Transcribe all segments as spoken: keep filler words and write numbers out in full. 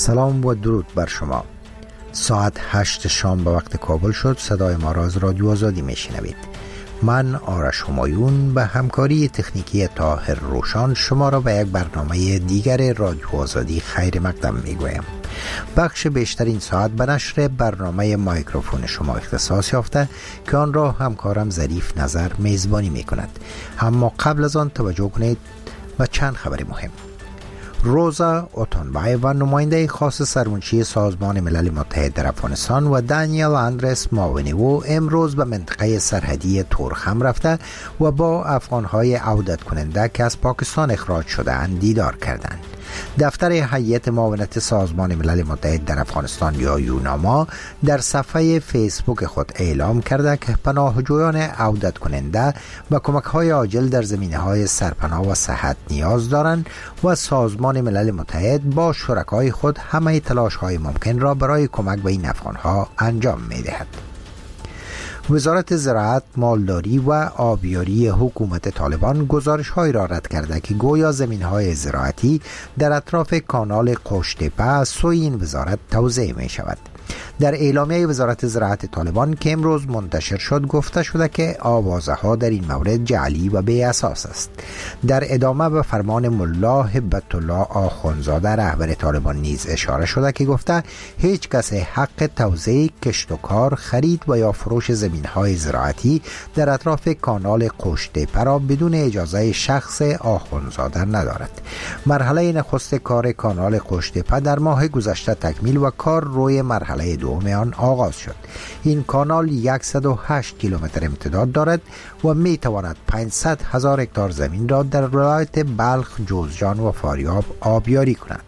سلام و درود بر شما. ساعت هشت شام به وقت کابل شد. صدای ما را از رادیو آزادی میشنوید. من آرش همایون به همکاری تکنیکی طاهر روشان شما را به یک برنامه دیگر رادیو آزادی خیر مقدم میگویم. بخش بیشتر این ساعت به نشر برنامه مایکروفون شما اختصاص یافته که آن را همکارم ظریف نظر میزبانی میکند. اما قبل از آن توجه کنید به چند خبر مهم. روزا اوتونبای و نماینده خاص سرمنشی سازمان ملل متحد در افغانستان و دانیل اندرس ماونیو امروز به منطقه سرحدی تورخم رفته و با افغانهای عودت کننده که از پاکستان اخراج شده اند دیدار کردند. دفتر هیئت معاونت سازمان ملل متحد در افغانستان یا یوناما در صفحه فیسبوک خود اعلام کرده که پناهجویان عودت کننده به کمک‌های عاجل در زمینه‌های سرپناه و صحت نیاز دارند و سازمان ملل متحد با شرکای خود همه تلاش‌های ممکن را برای کمک به این افغان‌ها انجام می‌دهد. وزارت زراعت، مالداری و آبیاری حکومت طالبان گزارش‌هایی را رد کرده که گویا زمین‌های زراعتی در اطراف کانال قوش‌تپه از سوی این وزارت توزیع می‌شود. در اعلامیه وزارت زراعت طالبان که امروز منتشر شد گفته شده که آوازه‌ها در این مورد جعلی و بی اساس است. در ادامه به فرمان ملا هبت الله آخوندزاده رهبر طالبان نیز اشاره شده که گفته هیچ کس حق توزیع، کشت و کار، خرید و یا فروش زمین‌های زراعتی در اطراف کانال قوش‌تپه را بدون اجازه شخص آخوندزاده ندارد. مرحله نخست کار کانال قوش‌تپه در ماه گذشته تکمیل و کار روی مرحله دوم آن آغاز شد. این کانال صد و هشت کیلومتر امتداد دارد و می تواند پانصد هزار هکتار زمین را در ولایت بلخ، جوزجان و فاریاب آبیاری کند.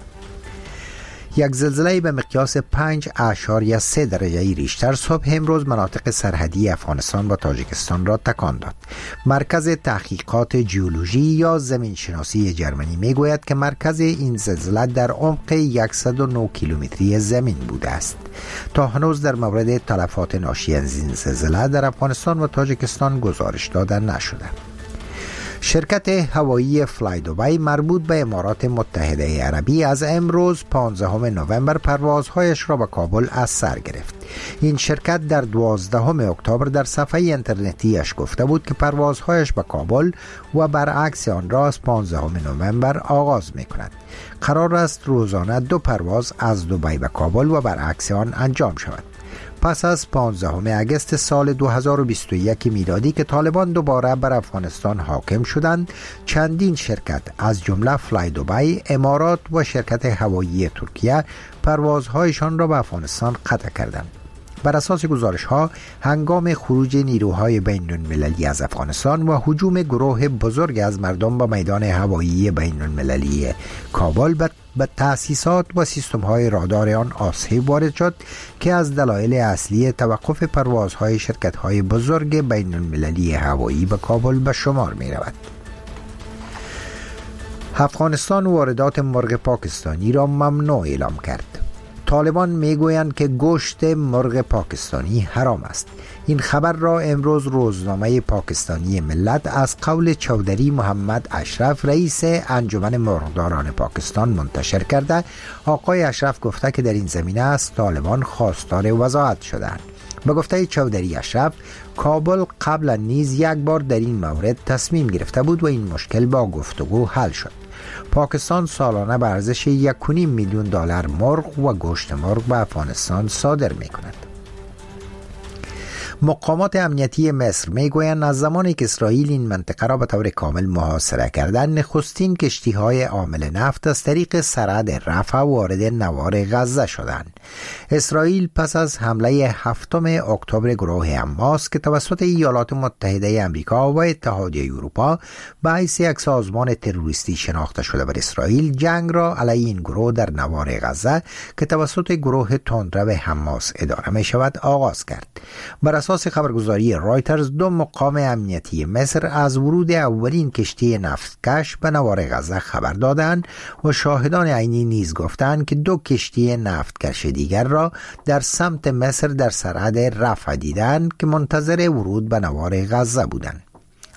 یک زلزله به مقیاس پنج اعشاریه سه درجه ریشتر صبح امروز مناطق سرحدی افغانستان و تاجیکستان را تکان داد. مرکز تحقیقات ژئولوژی یا زمین شناسی جرمنی میگوید که مرکز این زلزله در عمق صد و نه کیلومتری زمین بوده است. تا هنوز در مورد تلفات ناشی از این زلزله در افغانستان و تاجیکستان گزارش داده نشده. شرکت هوایی فلای دوبای مربوط به امارات متحده عربی از امروز پانزدهم نوامبر پروازهایش را به کابل از سر گرفت. این شرکت در دوازدهم اکتبر در صفحه اینترنتیش گفته بود که پروازهایش به کابل و برعکس آن را از پانزدهم نوامبر آغاز می کند. قرار است روزانه دو پرواز از دبی به کابل و برعکس آن انجام شود. پس از پانزدهم اگست سال دو هزار و بیست و یک میلادی که طالبان دوباره بر افغانستان حاکم شدند، چندین شرکت از جمله فلای دوبای، امارات و شرکت هوایی ترکیه پروازهایشان را به افغانستان قطع کردند. بر اساس گزارش‌ها هنگام خروج نیروهای بین‌المللی از افغانستان و هجوم گروه بزرگ از مردم به میدان هوایی بین‌المللی کابل به تأسیسات و سیستم‌های رادار آن آسیب وارد شد که از دلایل اصلی توقف پروازهای شرکت‌های بزرگ بین‌المللی هوایی به کابل به شمار می‌رود. افغانستان واردات مرغ پاکستانی را ممنوع اعلام کرد. طالبان میگویند که گوشت مرغ پاکستانی حرام است. این خبر را امروز روزنامه پاکستانی ملت از قول چودری محمد اشرف رئیس انجمن مرغداران پاکستان منتشر کرده. آقای اشرف گفته که در این زمینه از طالبان خواستار وضاحت شدند. به گفته چودری اشرف، کابل قبلا نیز یک بار در این مورد تصمیم گرفته بود و این مشکل با گفتگو حل شد. پاکستان سالانه به ارزش یک و نیم میلیون دلار مرغ و گوشت مرغ به افغانستان صادر می کند. مقامات امنیتی مصر میگویند از زمانی که اسرائیل این منطقه را به طور کامل محاصره کردند، نخستین کشتی‌های حامل نفت از طریق سرحد رفح وارد نوار غزه شدند. اسرائیل پس از حمله هفتم اکتبر گروه حماس که توسط ایالات متحده آمریکا و اتحادیه اروپا به حیث یک سازمان تروریستی شناخته شده بر اسرائیل، جنگ را علیه این گروه در نوار غزه که توسط گروه تندرو حماس اداره می شود آغاز کرد. بر اساس خبرگزاری رایترز، دو مقام امنیتی مصر از ورود اولین کشتی نفتکش به نوار غزه خبر دادند و شاهدان عینی نیز گفتند که دو کشتی نفتکش دیگر را در سمت مصر در سرحد رفح دیدند که منتظر ورود به نوار غزه بودند.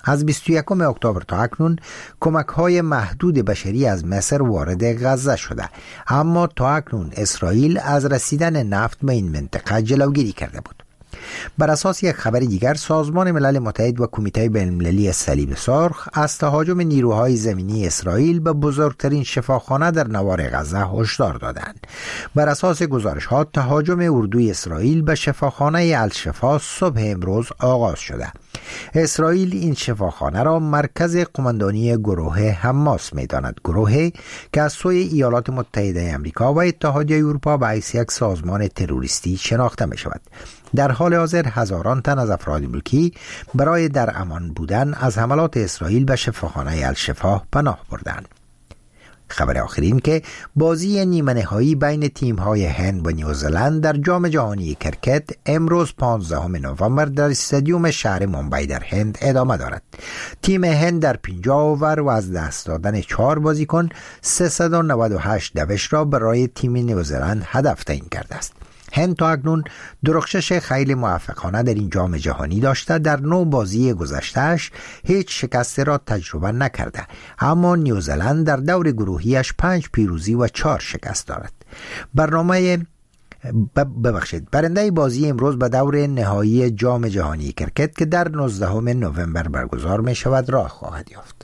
از بیست و یکم اکتبر تا اکنون کمک‌های محدود بشری از مصر وارد غزه شده، اما تا اکنون اسرائیل از رسیدن نفت به این منطقه جلوگیری کرده بود. بر اساس یک خبر دیگر، سازمان ملل متحد و کمیته بین‌المللی صلیب سرخ از تهاجم نیروهای زمینی اسرائیل به بزرگترین شفاخانه در نوار غزه هشدار دادند. بر اساس گزارش‌ها، تهاجم اردوی اسرائیل به شفاخانه الشفا صبح امروز آغاز شده. اسرائیل این شفاخانه را مرکز قماندانی گروه حماس می‌داند، گروهی که از سوی ایالات متحده آمریکا و اتحادیه اروپا به حیث یک سازمان تروریستی شناخته می‌شود. در حال حاضر هزاران تن از افراد ملکی برای در امان بودن از حملات اسرائیل به شفاخانه الشفا پناه بردند. خبر آخرین که بازی نیمه نهایی بین تیم‌های هند و نیوزلند در جام جهانی کرکت امروز پانزدهم نوامبر در استادیوم شهر ممبئی در هند ادامه دارد. تیم هند در پنجاه اوور و از دست دادن چهار بازیکن سیصد و نود و هشت دوش را برای تیم نیوزلند هدف تعیین کرده است. هند تا اکنون درخشش خیلی موفقانه در این جام جهانی داشته، در نو بازی گذشتهش هیچ شکستی را تجربه نکرده، اما نیوزلند در دور گروهیش پنج پیروزی و چهار شکست دارد. برنامه ببخشید برنده بازی امروز به دور نهایی جام جهانی کرکت که در نوزدهم نوامبر برگزار می شود راه خواهد یافت.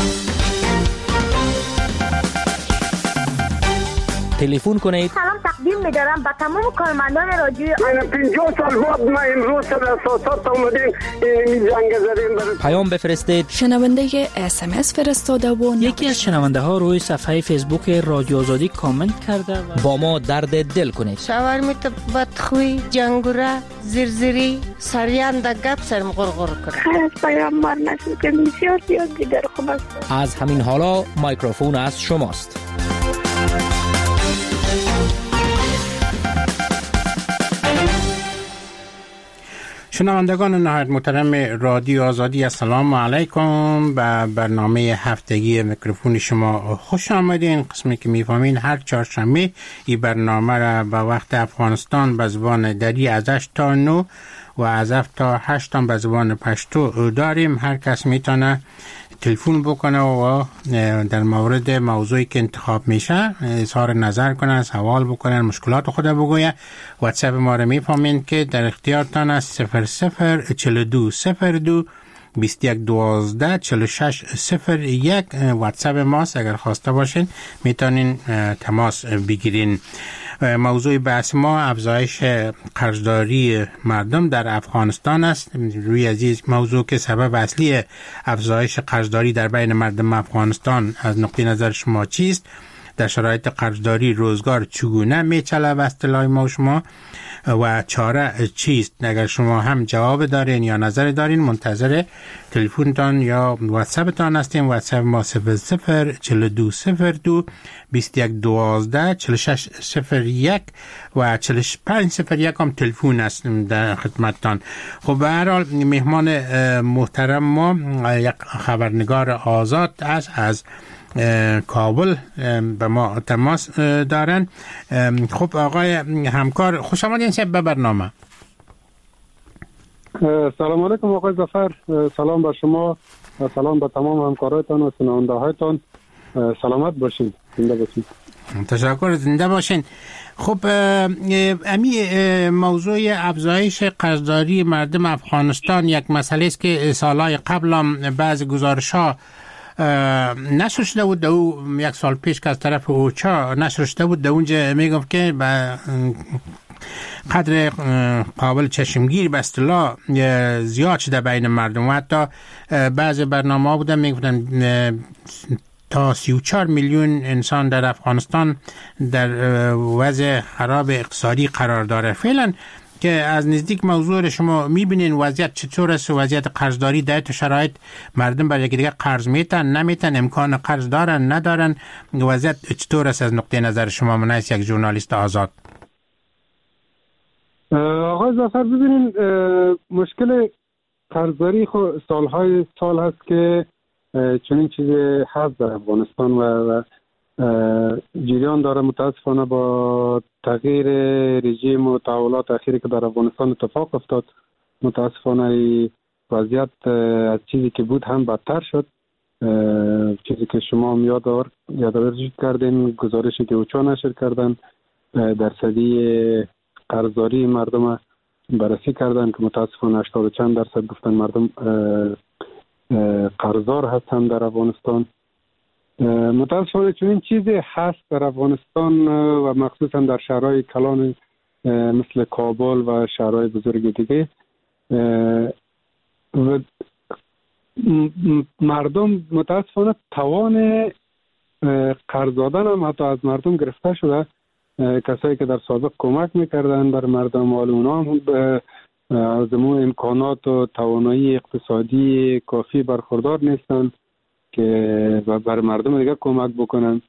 تلفن کنید. سلام تقدیم می‌دارم به تمام کارمندان رادیو. من پنجاه سال بعد ما امروز در اساسات اومدیم این جنگ زدیم. پیام بفرستید. شنونده اس ام اس فرستاده و یکی از شنونده ها روی صفحه فیسبوک رادیو آزادی کامنت کرده و با ما درد دل کنید. شاورمیت بدخوی جنگوره زرزری سریان در گپ سرم غرغر کنه. خیر از پیامبر نسل که بسیار زیاد دیگر خوب است. از همین حالا میکروفون از شماست. شنوندگان نهایت محترم رادیو آزادی، السلام علیکم. به برنامه هفتگی میکروفون شما خوش آمدین. قسمی که میفهمین هر چهارشنبه این برنامه را به وقت افغانستان به زبان دری از هشت تا نه و از هفت تا هشت به زبان پشتو داریم. هر کس میتونه تلفن بکنه و در مورد موضوعی که انتخاب میشه اظهار نظر کنه، سوال بکنه، مشکلات خود بگویه. واتساپ ما رو میفهمین که در اختیارتان است صفر صفر چهل و دو صفر دو بیست و یک دوازده چهل و شش صفر یک واتساپ ماست. اگر خواسته باشین میتونین تماس بگیرین. موضوع بحث ما افزایش قرضداری مردم در افغانستان است. روی عزیز موضوع که سبب اصلی افزایش قرضداری در بین مردم افغانستان از نقطه نظر شما چیست؟ در شرایط قرضداری روزگار چگونه میچله به اصطلاح ما و شما و چاره چیست؟ اگر شما هم جواب دارین یا نظر دارین منتظر تلفنتان یا واتساپتان هستیم. واتساپ ما صفر صفر چهل و دو صفر دو بیست و یک دوازده چهل و شش صفر یک و چهل و پنج صفر یک هم تلفن است در خدمتتان. خب به هر حال مهمان محترم ما یک خبرنگار آزاد است از کابل به ما تماس دارن. خب آقای همکار خوش آمدین شب به برنامه. سلام علیکم آقای ظفر، سلام به شما و سلام به تمام همکارایتان و شنونده هایتان. سلامت باشین، زنده باشین. تشکر، زنده باشین. خب امی موضوع افزایش قرضداری مردم افغانستان یک مسئله است که سالهای قبل هم بعض گزارش‌ها نشر شده بود. دو یک سال پیش که از طرف اوچا نشر شده بود، در اونجا میگفت که به قدر قابل چشمگیر به اصطلاح زیاد شده بین مردم و حتی بعض برنامه ها بودن میگفتن تا سی و چهار میلیون انسان در افغانستان در وضع خراب اقتصادی قرار داره. فعلا که از نزدیک موضوع شما میبینین وضعیت چطور است؟ وضعیت قرضداری در تو شرایط مردم برای دیگه قرض میتن نمیتن، امکان قرض دارن ندارن، وضعیت چطور است از نقطه نظر شما من از یک ژورنالیست آزاد؟ آقای ظفر ببینین مشکل قرضداری خود سالهای سال هست که چنین چیزی هست در افغانستان و جریان داره. متاسفانه با تغییر رژیم و تحولات اخیری که در افغانستان اتفاق افتاد، متاسفانه وضعیت از چیزی که بود هم بدتر شد. چیزی که شما هم یادآور یادآوری کردین، گزارشی که اوچا نشر کردن درصدی قرضداری مردم بررسی کردن که متاسفانه هشتاد و چند درصد گفتن مردم قرضدار هستن در افغانستان. متاسفانه چون این چیزی هست در افغانستان و مخصوصا در شهرهای کلان مثل کابل و شهرهای بزرگ دیگه، و مردم متاسفانه توان قرض دادن هم حتی از مردم گرفته شده. کسایی که در سابق کمک میکردن بر مردم، حال اونا هم از امون امکانات و توانایی اقتصادی کافی برخوردار نیستن که بر مردم دیگه کمک بکنن.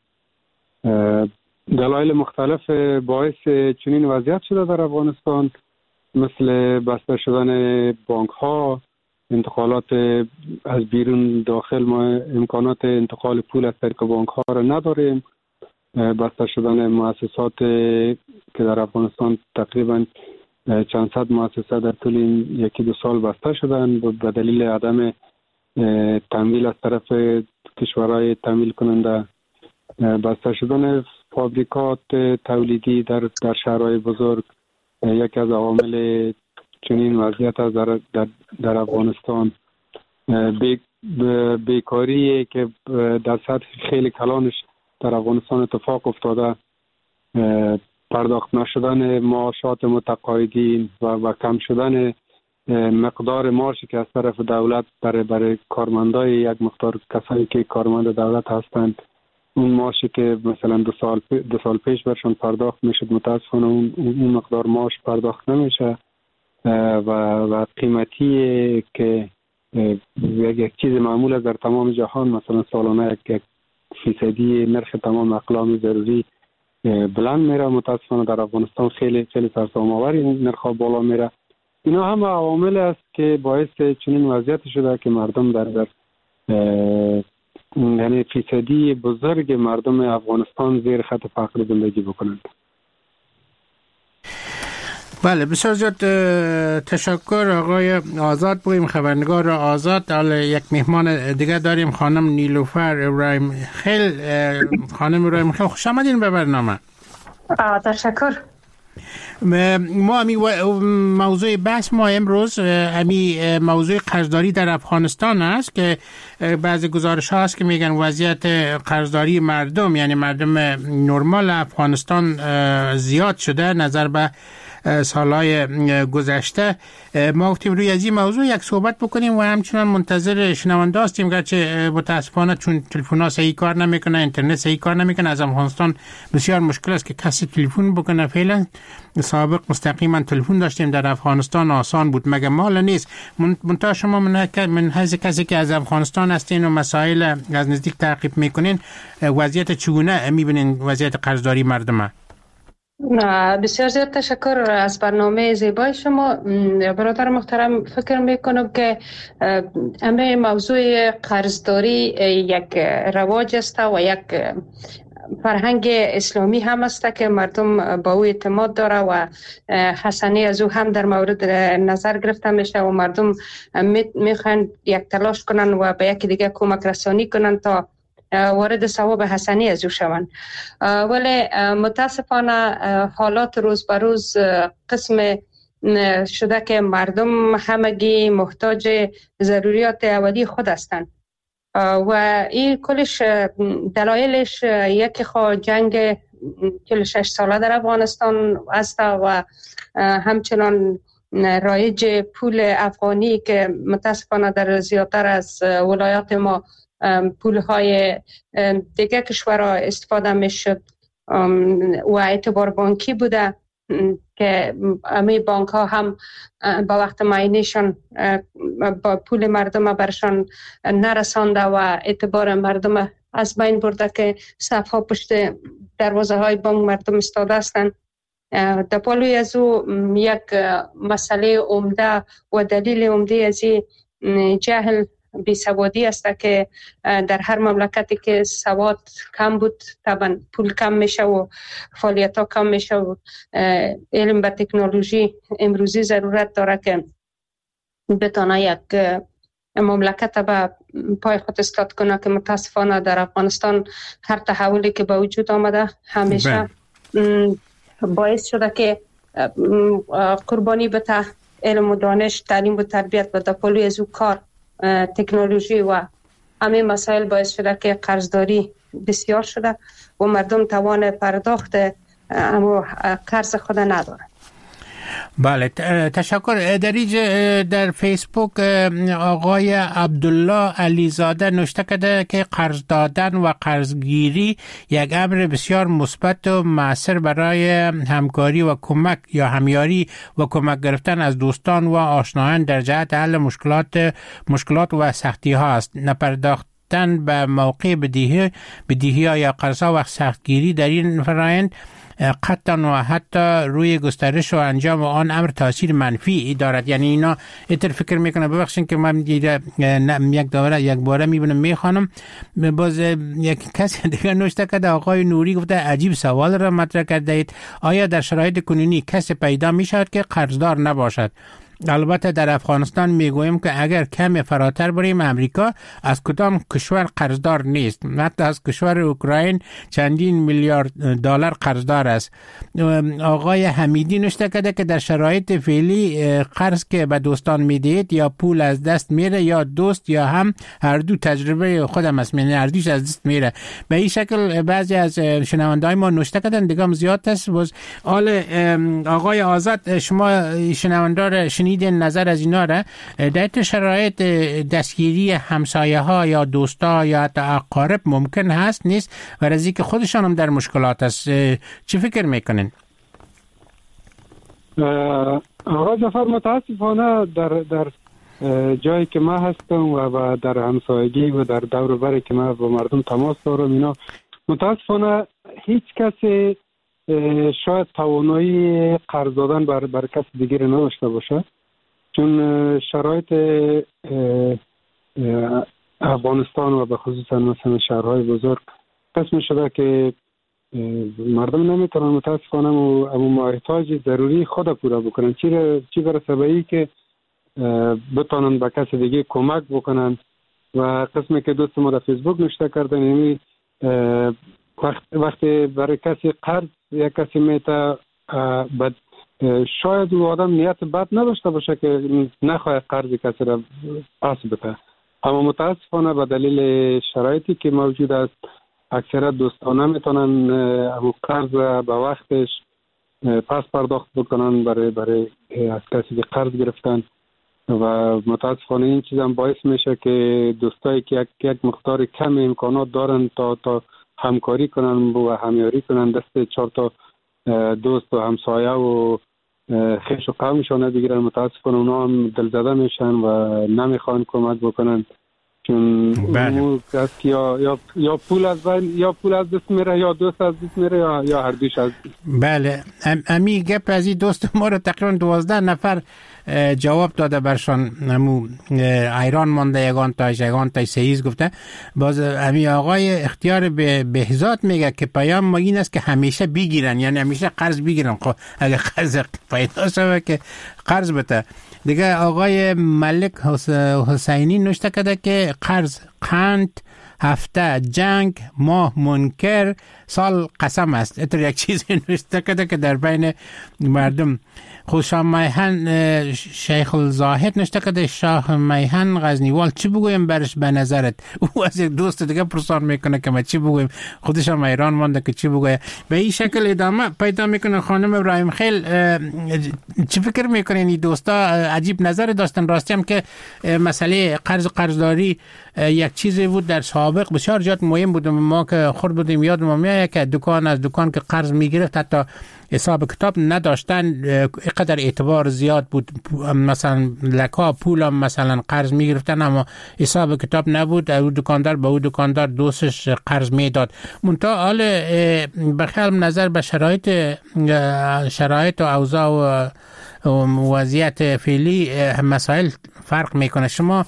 دلایل مختلف باعث چنین وضعیت شده در افغانستان، مثل بسته شدن بانک ها، انتقالات از بیرون داخل. ما امکانات انتقال پول از طریق بانک ها را نداریم. بسته شدن مؤسسات که در افغانستان تقریبا چند صد مؤسسه در طول این یکی دو سال بسته شدن به دلیل عدم تمویل از طرف کشورهای تمویل کننده. بسته شدن فابریکات تولیدی در در شهرهای بزرگ یکی از عوامل چنین وضعیت است در, در, در افغانستان. بی بیکاری که در سطح خیلی کلانش در افغانستان اتفاق افتاده، پرداخت نشدن معاشات متقاعدین و, و کم شدن مقدار معاشی که از طرف دولت برای برای کارمندای یک مقدار کسایی که کارمند دولت هستند، اون معاشی که مثلا دو سال دو سال پیش برشون پرداخت میشد، متاسفانه اون اون مقدار معاش پرداخت نمیشه و و قیمتی که یک چیز معمول است در تمام جهان، مثلا سالانه یک فیصدی نرخ تمام اقلام ضروری بلند میره، متاسفانه در افغانستان خیلی خیلی سرسام آور این نرخ بالا میره. اینا هم عوامل است که باعث چنین وضعیت شده که مردم در در یعنی فیصدی بزرگ مردم افغانستان زیر خط فقر زندگی بکنند. بله، بسیار زیاد تشکر آقای آزاد بویم، خبرنگار آزاد. حالا یک مهمان دیگه داریم، خانم نیلوفر ابراهیم خیل. خانم ابراهیم خیل، خوش آمدین به برنامه. تشکر. ما امی موضوع بحث ما امروز امی موضوع قرضداری در افغانستان است که بعضی گزارش ها هست که میگن وضعیت قرضداری مردم، یعنی مردم نرمال افغانستان زیاد شده نظر به سالهای گذشته. ما گفتیم روی از این موضوع یک صحبت بکنیم و همچنان منتظر شنونده هستیم، گرچه متاسفانه چون تلفن ها صحیح کار نمیکنه، اینترنت صحیح کار نمیکنه، از افغانستان بسیار مشکل است که کسی تلفن بکنه. فعلا سابق مستقیما تلفن داشتیم در افغانستان، آسان بود، مگه مال نیست. منتها شما من حیث کسی که از افغانستان هستین و مسائل از نزدیک تعقیب میکنین، وضعیت چگونه میبینین وضعیت قرضداری مردم؟ بسیار زیاد تشکر از برنامه زیبای شما. برادر محترم، فکر میکنم که همه موضوع قرضداری یک رواج است و یک فرهنگ اسلامی هم است که مردم با او اعتماد داره و حسنه از او هم در مورد نظر گرفته میشه و مردم میخوان یک تلاش کنن و به یکی دیگه کمک رسانی کنن تا وارد ثواب حسنی از او شوند. ولی متاسفانه حالات روز به روز قسم شده که مردم همگی محتاج ضروریات اولیه خود هستند و این کلش دلایلش یکی خو جنگ چهل و شش ساله در افغانستان است و همچنان رایج پول افغانی که متاسفانه در زیادتر از ولایات ما پولهای دیگه کشورها استفاده می شد و اعتبار بانکی بوده که امی بانک ها هم با وقت معینشان با پول مردم برشان نرسانده و اعتبار مردم از بین برده که صفها پشت دروازه های بانک مردم استاده هستند. در پالوی از او یک مسئله عمده و دلیل عمده از جهل بیسوادی است که در هر مملکتی که سواد کم بود طبعا پول کم میشه و فعالیت ها کم میشه و علم و تکنولوژی امروزی ضرورت داره که بتانه یک مملکت به پای خود استاد کنه که متاسفانه در افغانستان هر تحولی که به وجود آمده همیشه باعث شده که قربانی بته علم و دانش، تعلیم و تربیت و در پلوی از او کار تکنولوژی و همه مسائل باعث شده که قرضداری بسیار شده و مردم توان پرداخت اما قرض خود ندارند. بله تشکر. در اینجا در فیسبوک آقای عبدالله علیزاده نوشته کرده که قرض دادن و قرضگیری یک امر بسیار مثبت و مؤثر برای همکاری و کمک یا همیاری و کمک گرفتن از دوستان و آشنایان در جهت حل مشکلات مشکلات و سختی ها است. نپرداخت به موقع بدهی بدهی یا قرضها و سختگیری در این فرآیند قطعا و حتی روی گسترش و انجام آن امر تاثیر منفی دارد. یعنی اینا اینطور فکر میکنه، ببخشید که من یک دوره یک باره میبینم میخوانم، باز یک کسی دیگه نوشته کرده، آقای نوری گفته عجیب سوال را مطرح کرده اید، آیا در شرایط کنونی کسی پیدا میشود که قرضدار نباشد؟ البته در افغانستان میگویم که اگر کمی فراتر بریم امریکا از کدام کشور قرضدار نیست، حتی از کشور اوکراین چندین میلیارد دلار قرضدار است. آقای حمیدی نوشته کرده که در شرایط فعلی قرض که به دوستان میدهید یا پول از دست میره یا دوست یا هم هر دو تجربه خودم است، یعنی هر دوش از دست میره. به این شکل بعضی از شنونده‌های ما نوشته کردن، دیگه زیاد است. باز آل آقای آزاد شما شنوندار شنیدین نظر از اینا را در شرایط دستگیری همسایه ها یا دوستا یا حتی اقارب ممکن هست نیست و رزی که خودشان هم در مشکلات است، چی فکر میکنین؟ آقا جعفر متاسفانه در در جایی که ما هستم و در همسایگی و در دور و بری که ما با مردم تماس دارم، اینا متاسفانه هیچ کسی شاید توانایی قرض دادن بر بر کس دیگری نداشته باشه، چون شرایط افغانستان و به خصوص مثلا شهرهای بزرگ قسم شده که مردم نمیتونن متاسفانه اما محتاج ضروری خود پورا بکنن، چی چی برسه به این که بتونن به کس دیگه کمک بکنن. و قسمی که دوست ما در فیسبوک نوشته کردن، یعنی وقتی برای کسی قرض یک کسی میته بد، شاید او آدم نیت بد نداشته باشه که نخواهد قرض کسی را پس بده، اما متاسفانه به دلیل شرایطی که موجود است اکثرا دوستان نمیتونن او قرض به وقتش پس پرداخت بکنن برای برای از کسی که قرض گرفتن و متاسفانه این چیز هم باعث میشه که دوستایی که یک, یک مقدار کم امکانات دارن تا تا همکاری کنن و همیاری کنن، دست چهار تا دوست و همسایه و خیش و قومشان بگیرن، متاسفانه اونا هم دلزده میشن و نمیخوان کمک بکنن، چون بله. یا یا یا پول از بین یا پول از دست میره یا دوست از دست میره یا یا هر دوش از دست. بله ام امی گپ از این دوست ما رو تقریبا دوازده نفر جواب داده برشان، همو ایران مانده یگان تا یگان تا سیز گفته. باز امی آقای اختیار به بهزاد میگه که پیام ما این است که همیشه بگیرن، یعنی همیشه قرض بگیرن، خب اگه قرض پیدا شده که قرض بده دیگه. آقای ملک حسینی نوشته کرده که قرض قند هفته جنگ ماه منکر سال قسم است. اتر یک چیزی نوشته کرده که در بین مردم. خوشا میهن شیخ الزاهد نوشته کرده شاه میهن غزنیوال چی بگویم برش به نظرت؟ او از یک دوست دیگه پرسان میکنه که ما چی بگویم، خودش هم ایران مانده که چی بگویم. به این شکل ادامه پیدا میکنه. خانم ابراهیم خیل چی فکر میکنین این دوستا؟ عجیب نظر داشتن راستی هم که مسئله قرض قرضداری یک چیزی بود در سابق بسیار زیاد مهم بود. ما که خورد بودیم یاد ما میاد که دکان از دکان که قرض میگرفت حتی حساب کتاب نداشتن، اینقدر اعتبار زیاد بود، مثلا لکا پول هم مثلا قرض میگرفتن اما حساب کتاب نبود، او دکاندار به او دکاندار دوستش قرض میداد. منتها حال بخیالم نظر به شرایط شرایط و اوضاع و وضعیت فعلی مسائل فرق میکنه. شما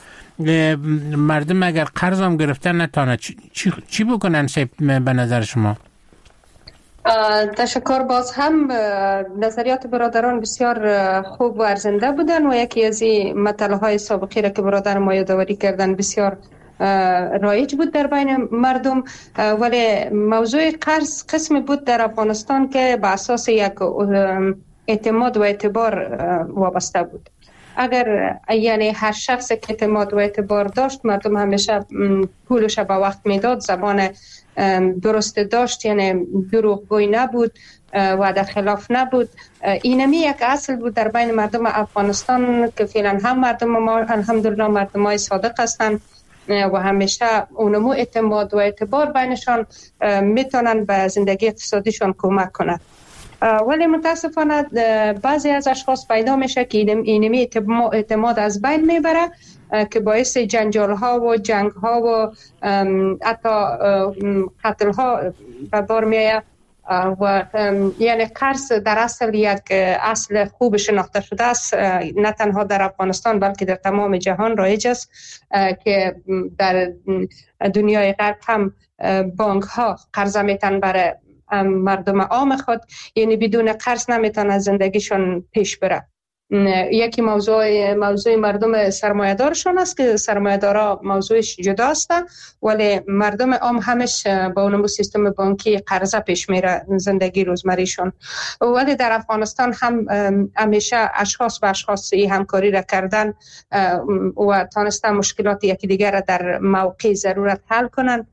مردم اگر قرض هم گرفتن نتانه چی, چی بکنن به نظر شما؟ تشکر. باز هم نظریات برادران بسیار خوب و ارزنده بودن و یکی از این مطلب‌های سابقی را که برادر ما یادآوری کردن بسیار رایج بود در بین مردم. ولی موضوع قرض قسمی بود در افغانستان که به اساس یک اعتماد و اعتبار وابسته بود. اگر یعنی هر شخص که اعتماد و اعتبار داشت، مردم همیشه پولش به وقت میداد، زبان درست داشت، یعنی دروغگوی نبود و در خلاف نبود. اینمی یک اصل بود در بین مردم افغانستان که فعلا هم مردم ما الحمدلله مردمای صادق هستند و همیشه اونمو اعتماد و اعتبار بینشان میتونن به زندگی اقتصادیشان کمک کنند. ولی متاسفانه بعضی از اشخاص پیدا میشه که اینمی اعتماد از بین میبره که باعث جنجال ها و جنگ ها و حتی قتل ها به بار میآید. و یعنی قرض در اصل یک اصل خوب شناخته شده است، نه تنها در افغانستان بلکه در تمام جهان رایج است که در دنیای غرب هم بانک ها قرض میتن برای مردم عام خود، یعنی بدون قرض نمیتونه زندگیشون پیش بره. یکی موضوع موضوع مردم سرمایه‌دارشون است که سرمایه‌دارا موضوعش جداست، ولی مردم عام همش با اون سیستم بانکی قرضه پیش میره زندگی روزمریشون. ولی در افغانستان هم همیشه اشخاص با اشخاص همکاری را کردن و تانستن مشکلات یکی دیگر را در موقع ضرورت حل کنن.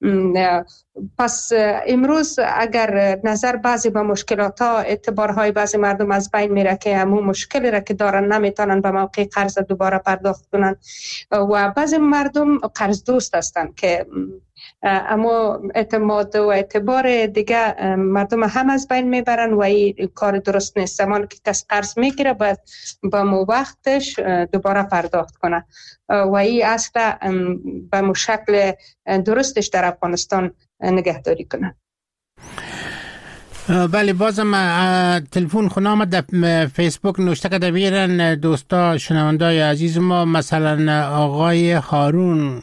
پس امروز اگر نظر بعضی به مشکلات ها اعتبارهای بعضی مردم از بین میره که همون مشکلی را که دارن نمیتونن به موقع قرض دوباره پرداخت کنن و بعضی مردم قرض دوست هستن که اما اعتماد و اعتبار دیگه مردم هم از بین میبرن و این کار درست نیست. زمان که کس قرض میگیره باید با مو وقتش دوباره پرداخت کنه و این اصلا به مشکل درستش در افغانستان نگهداری کنه. بله، بازم تلفن خونه آمد در فیسبوک نوشته که بیرن دوستا شنوندای عزیز ما، مثلا آقای هارون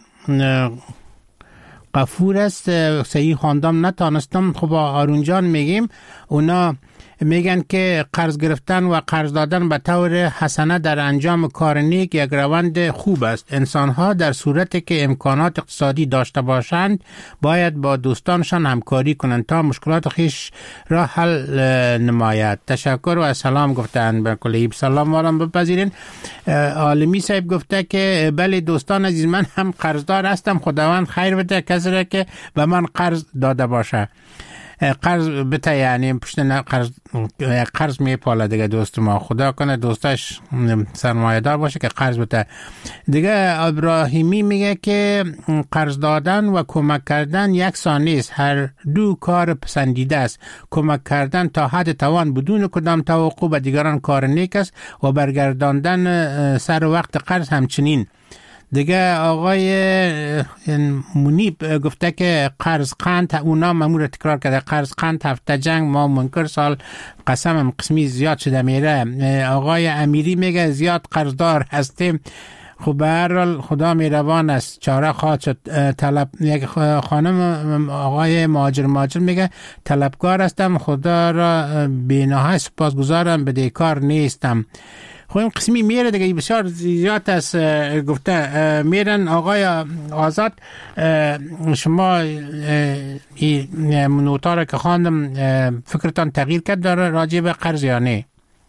قفور است، صحیح خواندم نتانستم، خب هارون جان میگیم اونا میگن که قرض گرفتن و قرض دادن به طور حسنه در انجام کار نیک یک روند خوب است. انسان‌ها در صورتی که امکانات اقتصادی داشته باشند باید با دوستانشان همکاری کنند تا مشکلات خیش را حل نماید. تشکر و سلام گفتن به کلیب. سلام وارم بپذیرین. عالمی صاحب گفته که بله دوستان عزیز، من هم قرضدار هستم، خداوند خیر بده کسی را که به من قرض داده باشه. قرض بته یعنی پشت قرض قرض میپاله دیگه. دوست ما خدا کنه دوستش سرمایه دار باشه که قرض بته دیگه. ابراهیمی میگه که قرض دادن و کمک کردن یکسان نیست، هر دو کار پسندیده است. کمک کردن تا حد توان بدون کدام توقع به دیگران کار نیک است و برگرداندن سر وقت قرض همچنین. دیگه آقای منیب گفته که قرض قند، اونا مامور تکرار کرده قرض قند هفته جنگ ما منکر سال قسمم قسمی زیاد شده میره. آقای امیری میگه زیاد قرضدار هستیم. خب به هر حال خدا مهربان است، چاره خواهد شد. طلب یک خانم آقای مهاجر مهاجر میگه طلبکار هستم، خدا را بی‌نهایت سپاسگزارم، بدهکار نیستم. خب این قسمی میره دیگه، بسیار زیاد است گفته میرن. آقای آزاد شما این نوتا را که خواندم فکرتان تغییر کرد داره راجع به قرض یا نه؟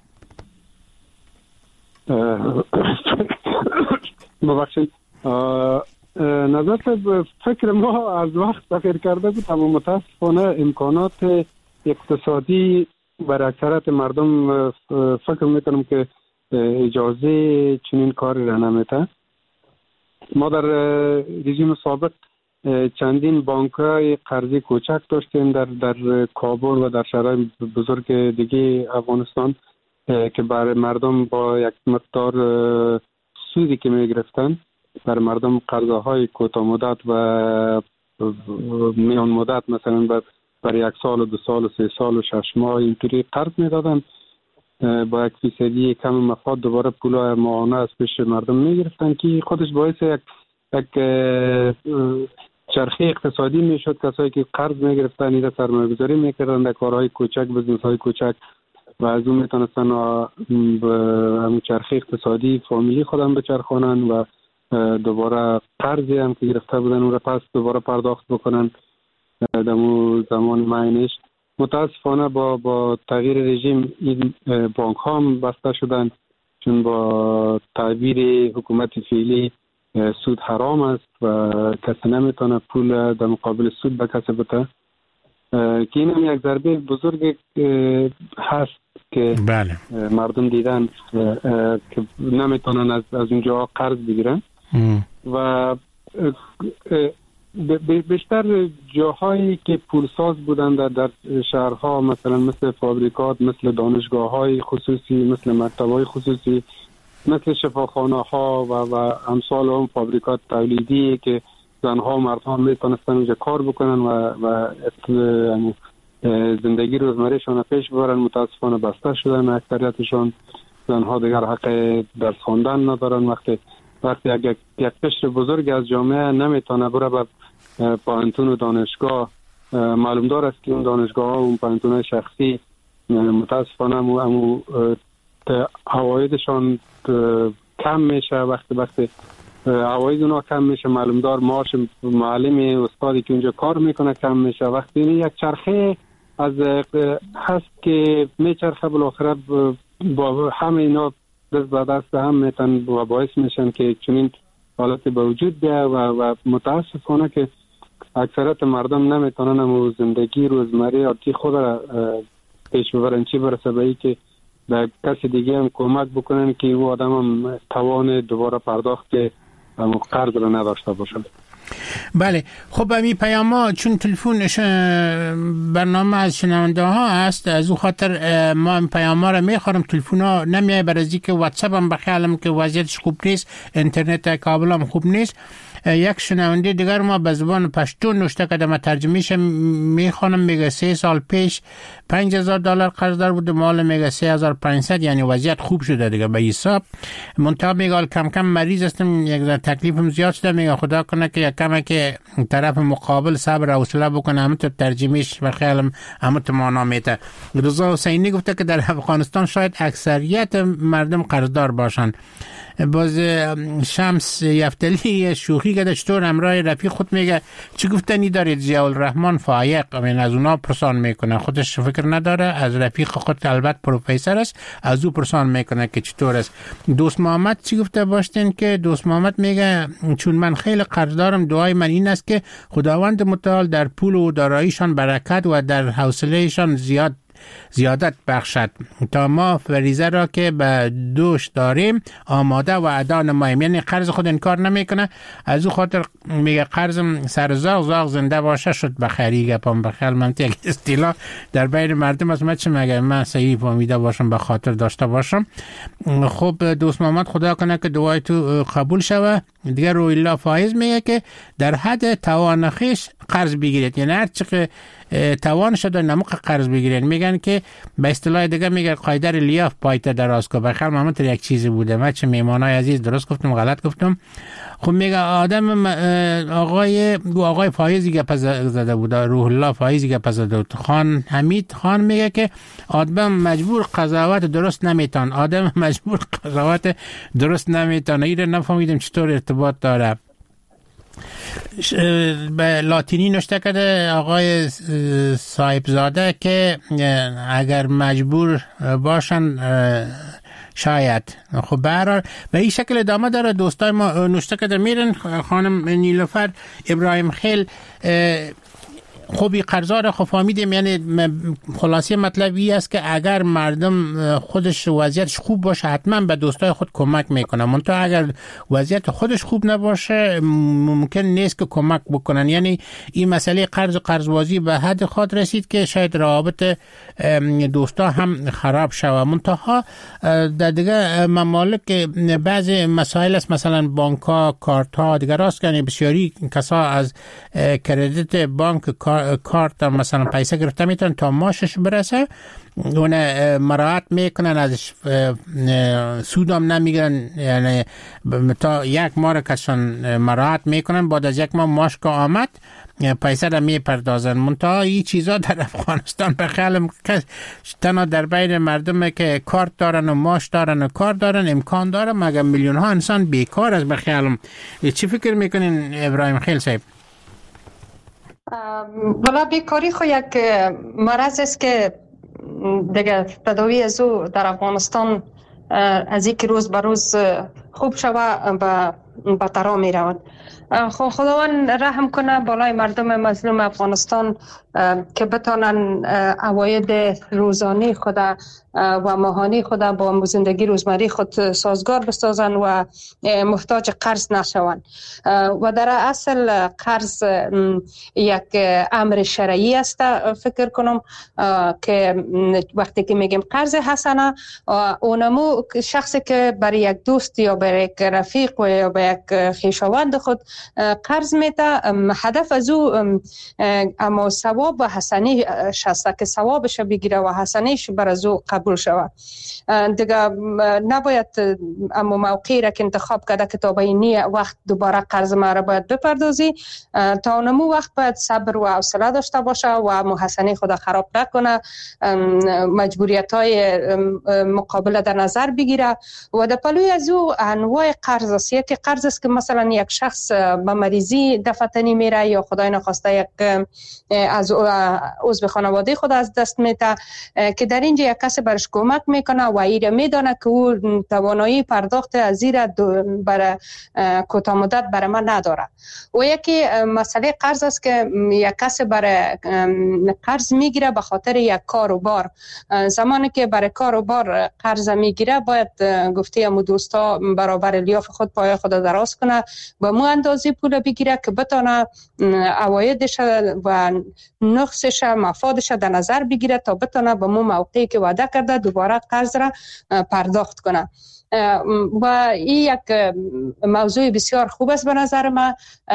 ببخشید نظر فکر ما از وقت تغییر کرده بود، اما متاسفانه امکانات اقتصادی برای اکثریت مردم فکر میکنم که اجازه چنین کاری را نمیده. ما در رژیم سابق چندین بانک‌های قرضی کوچک داشتیم در در کابل و در شهرهای بزرگ دیگه افغانستان که برای مردم با یک مقدار سودی که میگرفتن برای مردم قرضهای کوتاه مدت و میان مدت مثلا برای یک سال و دو سال و سه سال و شش ماه اینطوری قرض میدادن با یک فیصدی کم مفاد دوباره پول ماهانه از پیش مردم میگرفتن که خودش باعث یک یک چرخه اقتصادی میشد. کسایی که قرض میگرفتن اینا سرمایه گذاری میکردن در کارهای کوچک، بزنس های کوچک و از اون میتونستن به همون چرخه اقتصادی فامیلی خودم بچرخونن و دوباره قرضی هم که گرفته بودن اون را پس دوباره پرداخت بکنن در اون زمان معینش. متاسفانه با با تغییر رژیم این بانک ها هم بسته شدن، چون با تعبیر حکومت فعلی سود حرام است و کسی نمیتونه پول در مقابل سود به کسی بده، که این هم یک ضربه بزرگ هست که بله. مردم دیدن که نمیتونن از از اونجا قرض بگیرن ام. و بیشتر جاهایی که پولساز بودن در, در شهرها، مثلا مثل فابریکات، مثل دانشگاه های خصوصی، مثل مکتب های خصوصی، مثل شفاخانه ها و, و امثال هم فابریکات تولیدی که زنها و مردها میتونستن اونجا کار بکنن و, و زندگی روزمرهشان پیش ببرن، متاسفانه بسته شدن. اکثریتشان زنها دیگر حق درس خواندن ندارن. وقتی وقتی یک یک قشر بزرگ از جامعه نمیتونه بره به پانتون و دانشگاه، معلوم دار است که اون دانشگاه ها و اون پانتون شخصی متاسفانه امو, امو عوایدشان کم میشه. وقتی وقتی عواید اونا کم میشه، معلوم دار معاش معلم استادی که اونجا کار میکنه کم میشه. وقتی یک چرخه از هست که میچرخه بالاخره با همه اینا دست به دست هم میتن و باعث میشن که چنین حالت به وجود بیاد و, و متاسفانه که اکثریت مردم نمیتونن و زندگی روزمره عادی خود را پیش ببرن، چی برسه به ای که به کسی دیگه هم کمک بکنن که او آدم هم توان دوباره پرداخت که قرض را نداشته باشن. بله. خب امی پیام ها چون تلفون برنامه از شنونده ها هست، از او خاطر ما این پیام ها را میخورم. تلفون ها نمیای برازی که واتساپ هم بخیالم که وضعیتش خوب نیست، اینترنت کابل هم خوب نیست. یک شنونده دیگر ما به زبان پشتون نوشته که ما ترجمهش میخوانم. میگه سه سال پیش پنج هزار دلار قرضدار بود، مال میگه سه هزار و پانصد، یعنی وضعیت خوب شده دیگه به حساب. منتها میگه کم کم مریض هستم، یک ذره تکلیفم زیاد شده. میگه خدا کنه که یک کم که طرف مقابل صبر و حوصله بکنه. همون ترجمهش به خیالم همون معنا میده. رضا حسینی گفته که در افغانستان شاید اکثریت مردم قرضدار باشن. باز شمس یفتلی شوخی کرده چطور همراه رفیق خود میگه چی گفتنی دارید؟ ضیاء الرحمن فایق امین از اونا پرسان میکنه، خودش فکر نداره. از رفیق خود البته پروفسور است، از او پرسان میکنه که چطور است. دوست محمد چی گفته باشتین؟ که دوست محمد میگه چون من خیلی قرض دارم، دعای من این است که خداوند متعال در پول و داراییشان برکت و در حوصلهشان زیاد زیادت بخشد تا ما فریضه را که به دوش داریم آماده و ادا نماییم. یعنی قرض خود انکار نمیکنه. از او خاطر میگه قرضم سرزاق زاق زنده باشه شد بخری. گپم بخیر منطقه یک اصطلاح در بین مردم از من چه مگه من صحیح فهمیده باشم به خاطر داشته باشم. خب دوست محمد خدا کنه که دعای تو قبول شوه. دیگه روی الله فایز میگه که در حد توان خویش قرض بگیرید، یعنی هر چقدر توان شده نموقع قرض بگیرید. میگن که به اصطلاح دیگه میگه قاعده لیاف پایت دراز کو. بخیر محمد یک چیزی بوده، من چه میمانای عزیز درست گفتم غلط گفتم؟ خب میگه آدم آقای آقای فایزی که پس زده بود، روح الله فایزی که پس زده بود، خان حمید خان میگه که آدم مجبور قضاوت درست نمیتون، آدم مجبور قضاوت درست نمیتونه. اینو نفهمیدم چطور ارتباط داره. به لاتینی نوشته کرده آقای صاحب زاده که اگر مجبور باشن شاید. خب برحال به این شکل ادامه داره. دوستای ما نوشته کرده میرن. خانم نیلوفر ابراهیم خیل خوبی قرضار خب فهمیدیم، یعنی خلاصه مطلبی است که اگر مردم خودش وضعیتش خوب باشه حتما به دوستای خود کمک میکنن، منتها اگر وضعیت خودش خوب نباشه ممکن نیست که کمک بکنن. یعنی این مسئله قرض و قرضبازی به حد خود رسید که شاید روابط دوستا هم خراب شود. منتها در دیگه ممالک بعض مسائل است، مثلا بانک ها، کارت ها دیگه راست کنی بسیاری کسا از کردیت بانک کار کارت مثلا پیسه گرفته میتونن تا ماشش برسه، اون مراعات میکنن، ازش سودم نمیگیرن، یعنی تا یک ماه کسان مراعات میکنن، بعد از یک ماه ماش که آمد پیسه را میپردازن. منتها این چیزا در افغانستان به خیال تنها در بین مردم که کارت دارن و ماش دارن و کار دارن امکان داره، مگر میلیون ها انسان بیکار است. به خیالم چی فکر میکنین ابراهیم خیل صاحب؟ والا بیکاری خو یک مرض است که دیگه تداوی از او در افغانستان از یک روز به روز خوب شوه به بطرا می رود. خب خداوند رحم کنه بالای مردم مظلوم افغانستان که بتانن عواید روزانه خود و ماهانه خود با زندگی روزمره خود سازگار بسازن و محتاج قرض نشوند. و در اصل قرض یک امر شرعی است فکر کنم که وقتی که میگیم قرض حسنه، اونمو شخصی که برای یک دوست یا برای یک رفیق و یا برای یک خویشاوند خود قرض میده، هدف از او اما ثواب و حسنه شسته که ثوابش بگیره و حسنهش بر از او قبول شود. دیگه نباید اما موقعی را که انتخاب کرده که تا به اینی وقت دوباره قرض ما را باید بپردازی، تا اونمو وقت باید صبر و حوصله داشته باشه و محسنه خود خراب نکنه، مجبوریت های مقابله در نظر بگیره. و در پلوی از او انواع قرض است. یکی قرض است که مثلا یک شخص به مریضی دفتنی میره یا خدای نخواسته یک از عضو خانواده خود از دست میده، که در اینجا یک کسی برش کمک میکنه و ایره میدانه که او توانایی پرداخت از زیر برای کوتاه مدت برای من نداره. و یکی مسئله قرض است که یک کسی برای قرض میگیره به خاطر یک کار و بار. زمانی که برای کار و بار قرض میگیره باید گفته امو دوستا برابر لیاف خود پای خود دراز کنه، به مو اندازی پول بگیره که بتانه عوایدش و نقصش مفادش در نظر بگیره تا بتانه به مو موقعی که وعده کرده دوباره قرض را پرداخت کنه. و این یک موضوع بسیار خوب است به نظر من.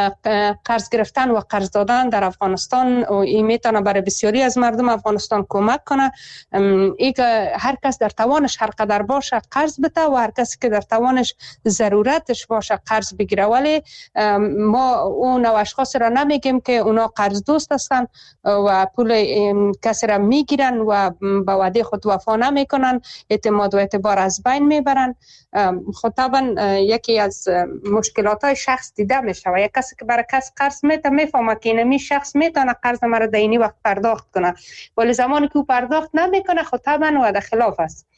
قرض گرفتن و قرض دادن در افغانستان این میتونه برای بسیاری از مردم افغانستان کمک کنه. ای که هر کس در توانش هر قدر باشه قرض بده و هر کسی که در توانش ضرورتش باشه قرض بگیره. ولی ما اون اشخاص را نمیگیم که اونا قرض دوست هستن و پول کسی را میگیرن و به وعده خود وفا نمیکنن، اعتماد و اعتبار از بین میبرن. خب طبعا یکی از مشکلات های شخص دیده میشه و یک کسی که برای کس قرض میده میفهمه که اینمی شخص میتونه قرض مرا در اینی وقت پرداخت کنه، ولی زمانی که او پرداخت نمیکنه خب طبعا و در خلاف است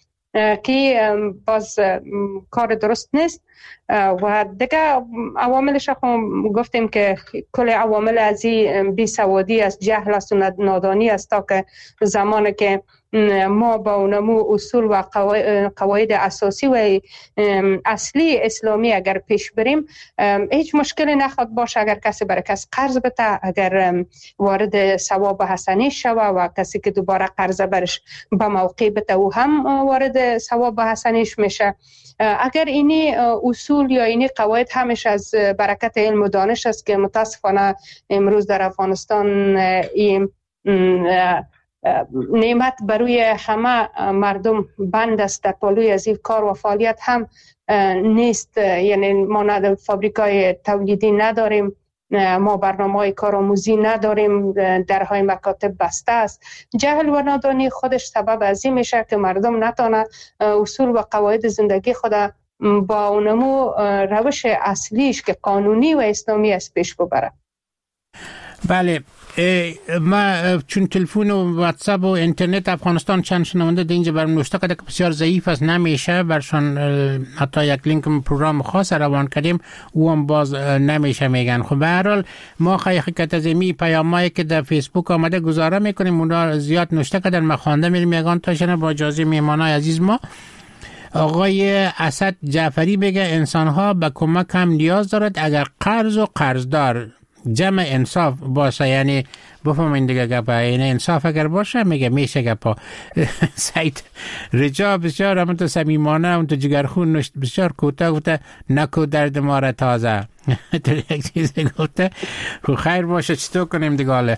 که باز کار درست نیست. و دیگه عواملش هم گفتیم که کل عوامل از این بی سوادی است، جهل است و نادانی است، تا که زمانی که ما با اونمو اصول و قواعد اساسی و اصلی اسلامی اگر پیش بریم هیچ مشکلی نخواد باشه. اگر کسی برای کس قرض بده، اگر وارد ثواب حسنی شوه و کسی که دوباره قرض برش به موقع بده او هم وارد ثواب حسنیش میشه. اگر اینی اصول یا اینی قواعد همش از برکت علم و دانش است که متاسفانه امروز در افغانستان این نعمت بروی همه مردم بند است، در پلوی از این کار و فعالیت هم نیست. یعنی ما نه فابریکای تولیدی نداریم، ما برنامه‌های کارآموزی نداریم، درهای مکاتب بسته است. جهل و نادانی خودش سبب از این میشه که مردم نتونه اصول و قواعد زندگی خود با اونمو روش اصلیش که قانونی و اسلامی است پیش ببره. بله، ما چون تلفن و واتساپ و اینترنت افغانستان چند شنونده در اینجا برام نوشته کرده که بسیار ضعیف است، نمیشه برشان حتی یک لینک پروگرام خاص روان کردیم او هم باز نمیشه میگن. خب به هر حال ما خیلی حقیقت از می پیامایی که در فیسبوک آمده گزاره میکنیم، اونها زیاد نوشته کردن، ما خوانده میریم یگان تاشنه با اجازه میهمانای عزیز ما. آقای اسد جعفری بگه انسان‌ها به کمک هم نیاز دارد اگر قرض و قرضدار جمع انصاف باشه. یعنی بفهمین دیگه گپا، یعنی انصاف اگر باشه میگه میشه گپا. سعید رجا بسیار همون تو صمیمانه اون تو جگرخون نشت بسیار کوتاه گفته نکو درد ما را تازه. تو یک چیز گفته خب خیر باشه چطور کنیم دیگه.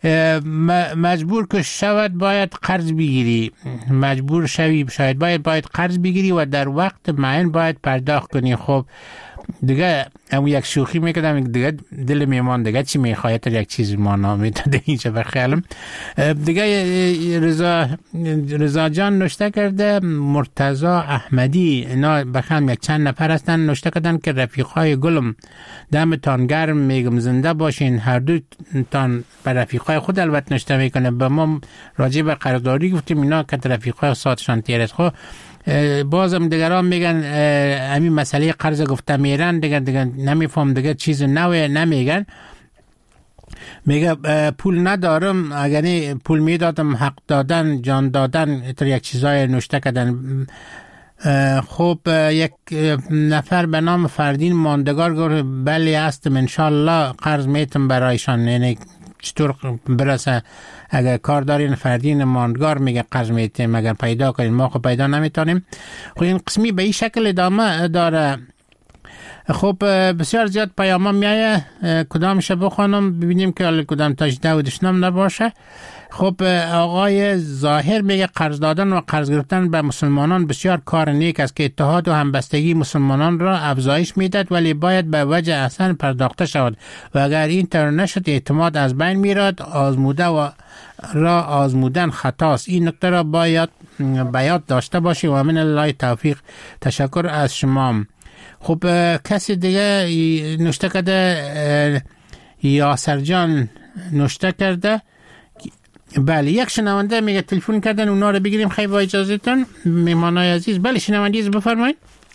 مجبور که شود باید قرض بگیری، مجبور شوی شاید باید باید قرض بگیری و در وقت معین باید پرداخت کنی. خب دیگه اون یک شوخی میکردم دیگه دل میمان دیگه چی میخواد تا یک چیز ما نامیده اینجا بخیالم دیگه. رضا رضا جان نوشته کرده مرتضی احمدی، اینا بخوام یک چند نفر هستن نوشته کردن که رفیقای گلم دمتان گرم، میگم زنده باشین هر دو تان. بر رفیقای خود البته نوشته میکنه، به ما راجع به قراردادی گفتیم اینا که رفیقای ساتشان تیرست. خب بازم دیگران میگن همین مسئله قرض گفته میرن دیگه دیگه نمیفهم دیگه چیز نوه نمیگن. میگه پول ندارم، اگر پول میدادم حق دادن جان دادن اتر یک چیزای نوشته کردن. خب یک نفر به نام فردین ماندگار گفت بله هستم انشالله قرض میتم برایشان، یعنی چطور برسه اگر کار دارین فردین ماندگار میگه قرض میتیم اگر پیدا کنین، ما خب پیدا نمیتونیم. خب این قسمی به این شکل ادامه داره. خب بسیار زیاد پیاما میایه، کدامش بخونم ببینیم که کدام تاجده و دشنم نباشه. خب آقای ظاهر میگه قرض دادن و قرض گرفتن به مسلمانان بسیار کار نیک است که اتحاد و همبستگی مسلمانان را افزایش میداد، ولی باید به وجه احسن پرداخته شود و اگر این طور نشد اعتماد از بین میرد. آزموده و را آزمودن خطاست، این نکته را باید بیاد داشته باشی و من الله توفیق. تشکر از شما. خب کسی دیگه نوشته کرده، یاسر جان نوشته کرده بله. یک شنونده میگه تلفن کردن اونا رو بگیریم خیلی با اجازهتون میمانای عزیز. بله شنونده عزیز بفرمایید.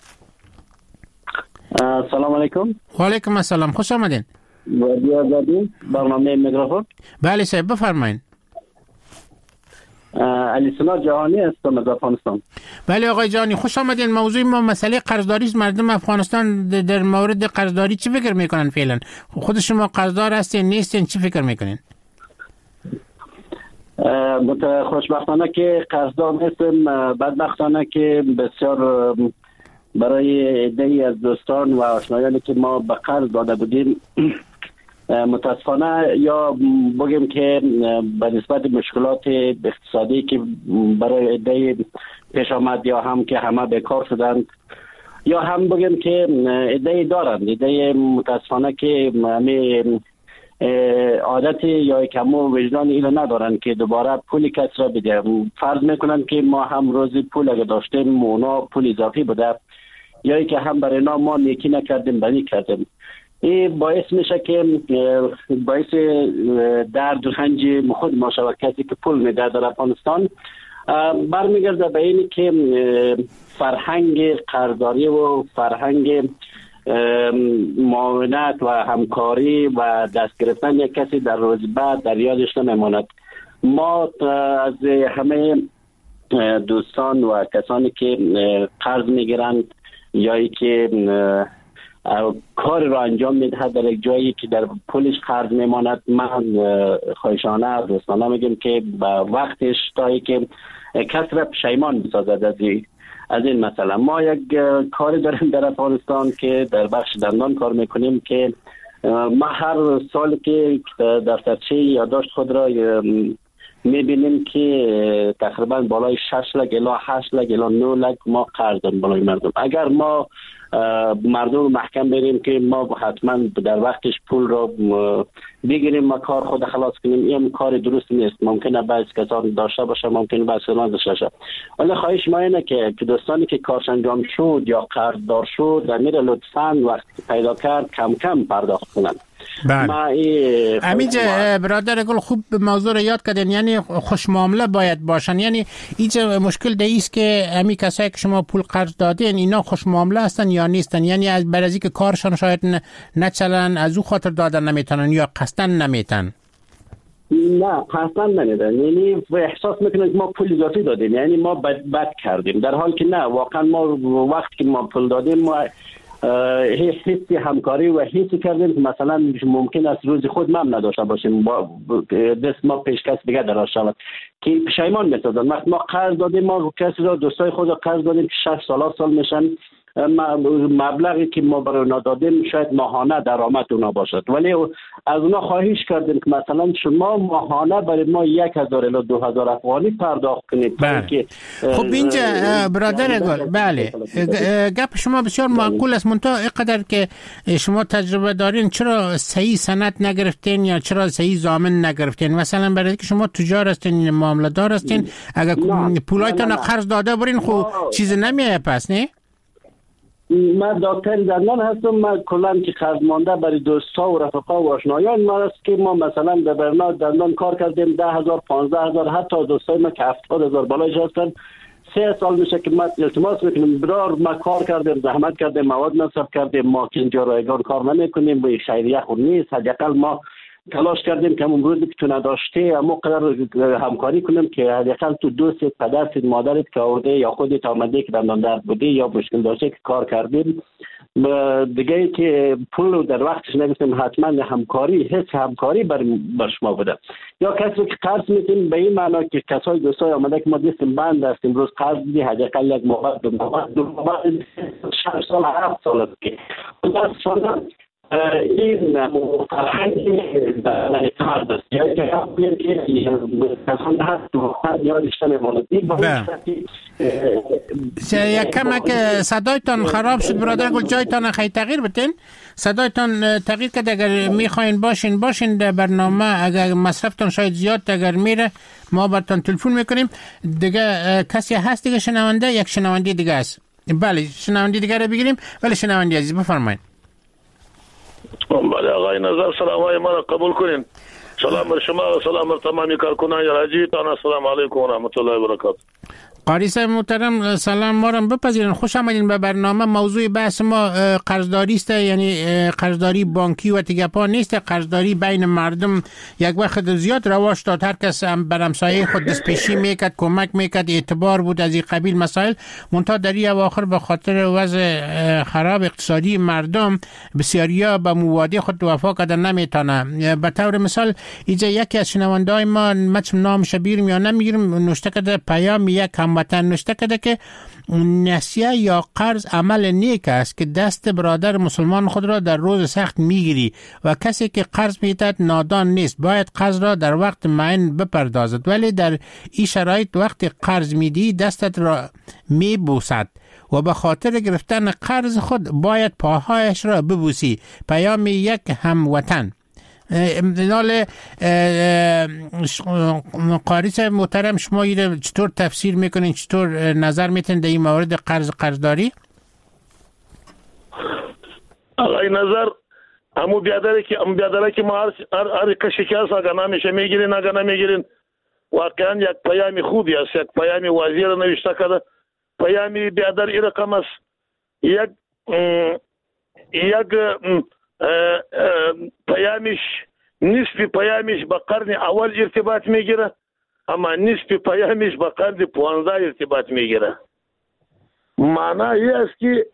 سلام علیکم. و علیکم السلام، خوش آمدین. رادیو آزادی برنامه میکروفون. بله صاحب بفرمایید. علی سنا جهانی هستم از افغانستان. بله آقای جهانی خوش آمدین. موضوع ما مسئله قرضداری است. مردم افغانستان در مورد قرضداری چی فکر میکنن فعلا؟ خود شما قرضدار هستین نیستین چی فکر میکنین؟ خوشبختانه که قرضدار نیستم، بدبختانه که بسیار برای عده‌ای از دوستان و آشنایانی که ما به قرض داده بودیم متاسفانه یا بگیم که به نسبت مشکلات اقتصادی که برای عده‌ای پیش آمد یا هم که همه بیکار شدند یا هم بگیم که عده‌ای دارند عده‌ای متاسفانه که همه عادت یا کمو وجدان اینو ندارن که دوباره پول کس را بده. فرض میکنن که ما هم روزی پول اگه داشتیم اونا پول اضافی بوده یا که هم برای اینا ما نیکی نکردیم بنی کردیم. این باعث میشه که باعث درد و رنج خود ما شود. کسی که پول میده در افغانستان برمیگرده به اینی که فرهنگ قرضداری و فرهنگ معاونت و همکاری و دست گرفتن یک کسی در روز بعد در یادش نمیماند. ما از همه دوستان و کسانی که قرض میگیرند یا که کار را انجام میده در یک جایی که در پولش قرض میماند، من خواهشانه دوستانه میگم که با وقتش تا که کس را پشیمان بسازد از از این مثلا. ما یک کاری داریم در افغانستان که در بخش دندان کار میکنیم که ما هر سال که دفترچه یادداشت خود را میبینیم که تقریبا بالای شش لک الی هشت لک الی نه لک ما قرض داریم بالای مردم. اگر ما مردم محکم بریم که ما حتما در وقتش پول را بگیریم ما کار خود خلاص کنیم، این کار درست نیست. ممکنه بعضی کسان داشته باشه، ممکنه بعضی کسان داشته باشه. ولی خواهش ما اینه که دوستانی که کارش انجام شد یا قرضدار شد در میره لطفاً وقتی پیدا کرد کم کم پرداخت کنن. بله همینجا برادر گل خوب موضوع رو یاد کردن، یعنی خوش معامله باید باشن. یعنی اینجا مشکل ده است که همین کسایی که شما پول قرض دادین اینا خوش معامله هستن یا نیستن، یعنی از برازی که کارشان شاید نچلن از او خاطر دادن نمیتونن یا قصدن نمیتن. نه قصدن نمیدن، یعنی احساس میکنن که ما پول اضافی دادیم یعنی ما بد بد کردیم، در حالی که نه، واقعا ما وقتی که ما پول دادیم ما حسی همکاری و حسی کردیم که مثلا ممکن است روز خود ما هم نداشته باشیم با دست ما پیش کس دیگه دراز شود که پشیمان می‌شدن. وقتی ما قرض دادیم ما کسی را دوستای خود را قرض دادیم که شش سال سال میشن مبلغی که ما برای اونا دادیم شاید ماهانه درآمد اونا باشد، ولی از اونا خواهش کردیم که مثلا شما ماهانه برای ما یک هزار الی دو هزار افغانی پرداخت کنید. بله. خب اینجا برادر گل، بله گپ شما بسیار معقول است، منتها اینقدر که شما تجربه دارین چرا صحیح سند نگرفتین یا چرا صحیح ضامن نگرفتین؟ مثلا برای که شما تجار هستین، معامله دار هستین، اگر پولایتان قرض داده برین خب چیز نمیایه پس نه؟ من دکتر دندان هستم. من کلا که قرض مانده برای دوستا و رفقا و آشنایان ما است که ما مثلا در برنامه دندان کار کردیم، ده هزار پانزده هزار، حتی دوستای ما که هفتاد هزار بالایش هستن. سه سال میشه که ما التماس میکنیم برار ما کار کردیم، زحمت کردیم، مواد مصرف کردیم، ما که اینجا رایگان کار نمیکنیم و خیریه خود نیست، حداقل ما تلاش کردیم که اون روزی که تو نداشته اما قدر همکاری کنیم که حداقل تو دوست پدرت مادرت که آورده یا خودت آمده که دندان درد بوده یا مشکل داشته که کار کردیم دیگه ای که پول در وقتش نگفتیم، حتما همکاری حس همکاری بر, بر شما بوده. یا کسی که قرض میتیم به این معنا که کسای دوستای آمده که ما دستیم بند هستیم روز قرض بدی حداقل یک ماه دو ماه دو ماه شش سال هفت سال است که این فرهنگی در کار است یا که همین که کسان هست و یا رشته میماندی یک کمک صدایتان خراب شد برادر گل، جایتان خیلی تغییر بتین، صدایتان تغییر کرد. اگر میخواین باشین باشین در برنامه، اگر مصرفتان شاید زیاد اگر میره ما براتون تلفن میکنیم. دیگه کسی هست دیگه شنونده؟ یک شنونده دیگه است. بله شنونده دیگه رو بگیریم. ولی شنونده عزیز بفرمایید. بله آقای نظر سلام های ما را قبول کنین. سلام بر شما و سلام بر تمامی کارکنان رادیو تان. السلام علیکم و رحمت الله و برکاته. قاری صاحب محترم سلام، ما را بپذیرین، خوش آمدین به برنامه. موضوع بحث ما قرضداری است، یعنی قرضداری بانکی و تگپا نیست، قرضداری بین مردم یک وقت زیاد رواج داد، هر کس بر همسایه خود دستپیشی میکرد، کمک میکرد، اعتبار بود از این قبیل مسائل. منتها در این اواخر به خاطر وضع خراب اقتصادی مردم بسیاریا به مواده خود وفا کردن نمیتونه. به طور مثال اینجا یکی از شنونده‌های ما متن نامش بیرم یا نمیگیرم نوشته کرده، پیام یک هموطن نوشته کرده که نسیه یا قرض عمل نیک است که دست برادر مسلمان خود را در روز سخت میگیری و کسی که قرض میدهد نادان نیست، باید قرض را در وقت معین بپردازد، ولی در این شرایط وقتی قرض میدی دستت را میبوسد و به خاطر گرفتن قرض خود باید پاهایش را ببوسی. پیام یک هموطن. امتنال قاری صاحب محترم، شما این چطور تفسیر میکنین، چطور نظر میتین در این مورد قرض قرضداری؟ آقای نظر همون بیادره که همون بیادره که ما هر هر کشی که هست اگر نمیشه میگیرین اگر نمیگیرین واقعا یک پیامی خوبی است، یک پیامی وزیر نوشته کرده. پیامی بیادر این رقم است، یک یک پیامش نسبی پیامش به قرن اول ارتباط میگیره، اما نسبی پیامش به قرن پانزده ارتباط میگیره. معنی این است که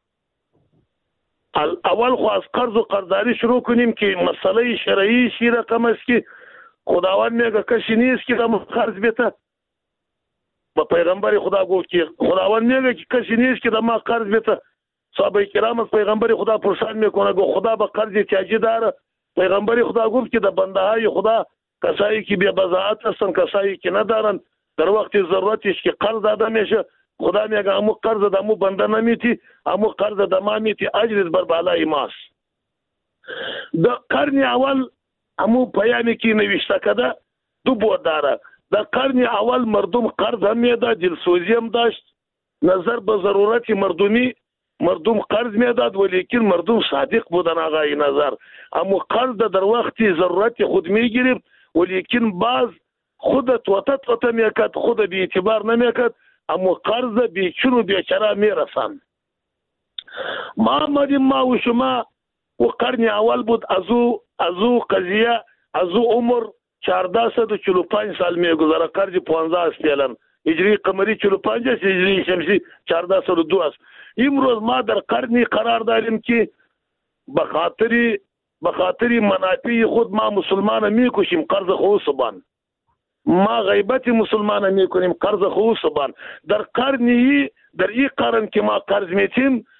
اول خو از قرض و قرضداری شروع کنیم که مسئله شرعی شی رقم است که خداوند میگه کسی نیست که دم قرض بده. با پیغمبر خدا گفت که خداوند میگه که کسی نیست که دم قرض بده. صحابه کرام از پیغمبر خدا پرسان میکنه گفت خدا به قرض احتیاجی داره؟ پیغمبر خدا گفت که در بنده های خدا کسایی که بی بضاعت هستن، کسایی که ندارن، در وقت ضرورتش که قرض داده میشه خدا میگه امو قرض دمو بنده نمیتی، امو قرض دما میتی، اجرت بر بالای ماست. در قرن اول امو پیامی که نوشته کده دو بود داره. در قرن اول مردم قرض هم میداد، دلسوزی هم داشت، نظر به ضرورت مردمی مردم قرض میداد، ولیکن مردم صادق بودن آقای نظر. اما قرض در وقت ضرورت خود میگیریم ولیکن باز خودت وطت وطت میکرد، خود بی اعتبار نمیکرد، اما قرض بیچون و بیچاره میرسن. ما آمدیم ما و شما و قرن اول بود، از او از او قضیه از او عمر چهارده و چهل و پنج سال میگذره. قرض پانزده است فعلا، هجری قمری چهل و پنج است، هجری شمسی چهارده و دو است. امروز ما در قرنی قرار داریم که به خاطر به خاطر منافع خود ما مسلمان میکشیم، قرض خو سبان، ما غیبت مسلمان میکنیم، قرض خو سبان. در قرنی در این قرن که ما قرض میتیم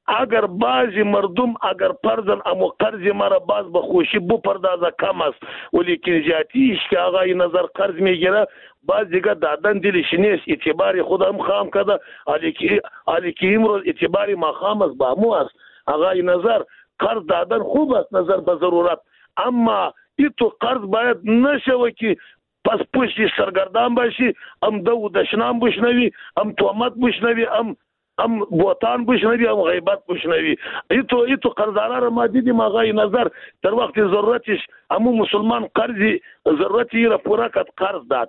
اگر بعضی مردم اگر پرزن اما قرض مرا باز به خوشی بپردازه کم است، ولیکن جاتیش که آقای نظر قرض میگیره باز دیگه دادن دلش نیست. اعتبار خودم خام کده علی که امروز اعتبار ما خام است با مو است. آقای نظر قرض دادن خوب است نظر به ضرورت، اما ای تو قرض باید نشوه که پس پشتی سرگردان باشی، ام دو دشنام بشنوی، ام تومت بشنوی، ام ام بوتان بشنوی، ام غیبت بشنوی. ای تو ای تو قرضدارا را ما دیدیم آقای نظر در وقت ضرورتش امو مسلمان قرضی ضرورتی را پورا کد قرض داد،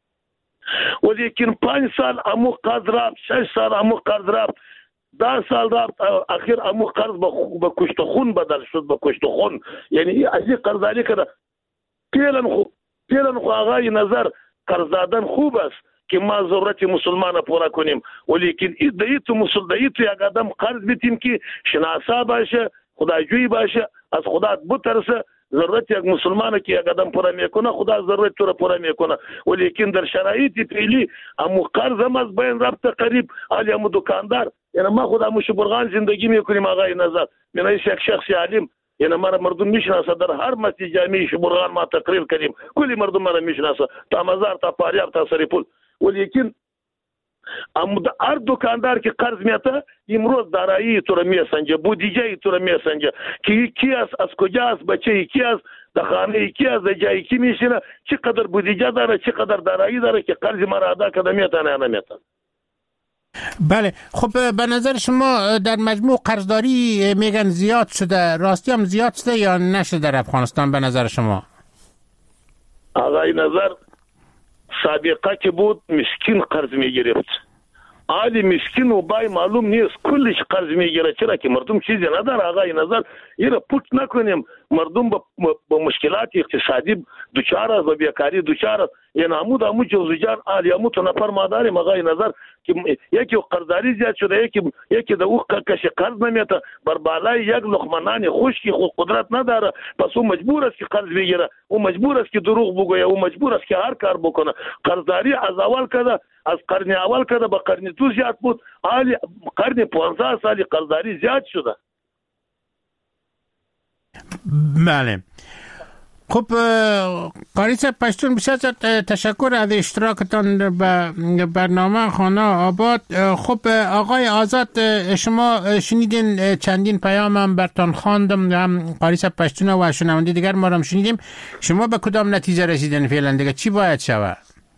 ولیکن پنج سال امو قرض رفت، شش سال امو قرض رفت، ده سال رفت، اخیر امو قرض به کشت خون بدل شد، به کشت خون. یعنی از این قرضداری کده پیلن خو پیلن خو آقای نظر قرض دادن خوب است که ما ضرورت مسلمان پورا کنیم، ولیکن ای دیتو مسل دیتو یک آدم قرض بیتیم که شناسا باشه، خداجوی باشه، از خدا بترسه. ضرورت یک مسلمان که یک آدم پورا میکنه خدا ضرورت تو را پورا میکنه، ولیکن در شرایط فعلی امو قرض هم از بین رفته قریب. حالی امو دکاندار، یعنی ما خود امو شبرغان زندگی میکنیم آقای نظر، من ایش یک شخص عالم، یعنی ما مردم میشناسه، در هر مسجد جامعه شبرغان ما تقریر کردیم، کلی مردم ما میشناسه، تا مزار تا پاریاب تا سریپول. ولیکن ام هر دکاندار که قرض میته امروز دارایی تو را میسنجه، بودجه تو را میسنجه که کی است، از کجا است، بچه کی است، در خانه کی است، در جای کی میشینه، چقدر بودجه داره، چقدر دارایی داره که قرض مرا ادا کنه میتونه یا نمیتونه. بله، خب به نظر شما در مجموع قرضداری میگن زیاد شده، راستی هم زیاد شده یا نشده در افغانستان به نظر شما؟ آقای نظر سابقه که بود مسکین قرض میگرفت، حالی مسکین و بای معلوم نیست کلش قرض میگیره. چرا که مردم چیزی نداره آقای نظر، ایره پوت نکنیم. مردم با مشکلات اقتصادی دوچار است و بیکاری دوچار است. یعنی عمود عمود جوزجان حالی عمود نفر ما داریم آقای نظر که یکی قرضداری زیاد شده، یکی یکی در او کش قرض نمیته، بر بالای یک لقمه نان خشکی خود قدرت نداره، پس او مجبور است که قرض بگیره، او مجبور است که دروغ بگویه، او مجبور است که هر کار بکنه. قرضداری از اول کده، از قرن اول کده به قرن دو زیاد بود، حالی قرن پانزده سالی قرضداری زیاد شده. بله، خب قاری صاحب پشتون بسیار تشکر از اشتراکتان به برنامه خانه آباد. خب آقای آزاد، شما شنیدین چندین پیام هم برتان خواندم، هم قاری صاحب پشتون و شنونده دیگر ما هم شنیدیم. شما به کدام نتیجه رسیدین فعلا دیگه؟ چی باید شود؟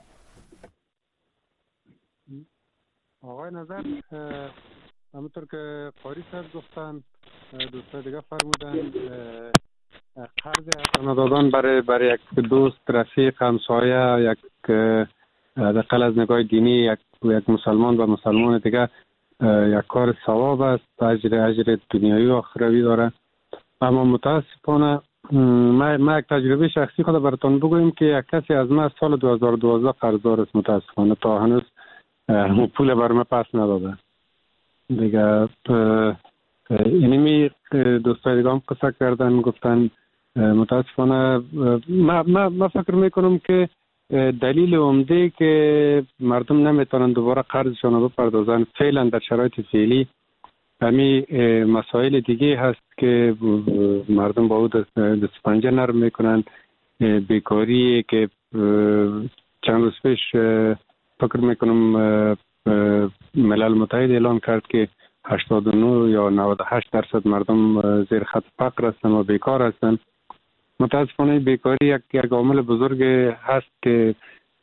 آقای نظر همونطور که قاری صاحب گفتن، دوستان دیگه فرمودن، قرض ارزانه دادن برای برای یک دوست، رفیق، همسایه، یک حداقل از نگاه دینی یک یک مسلمان و مسلمان دیگه یک کار ثواب است، اجر اجر دنیایی و آخروی داره. اما متاسفانه ما ما یک تجربه شخصی خود براتون بگویم که یک کسی از ما سال دو هزار و دوازده قرضدار است، متاسفانه تا هنوز پول بر ما پس نداده دیگه. اینمی دوستای دیگه هم قصه کردن، گفتن متاسفانه ما, ما, ما فکر میکنم که دلیل عمده که مردم نمیتونن دوباره قرضشان رو بپردازن فعلا در شرایط فعلی همین مسائل دیگه هست که مردم با او دست پنجه نرم میکنن. بیکاری که چند روز پیش فکر میکنم ملل متحد اعلان کرد که هشتاد و نه یا نود و هشت درصد مردم زیر خط فقر هستن و بیکار هستن. متاسفانه بیکاری یک یک عامل بزرگ هست که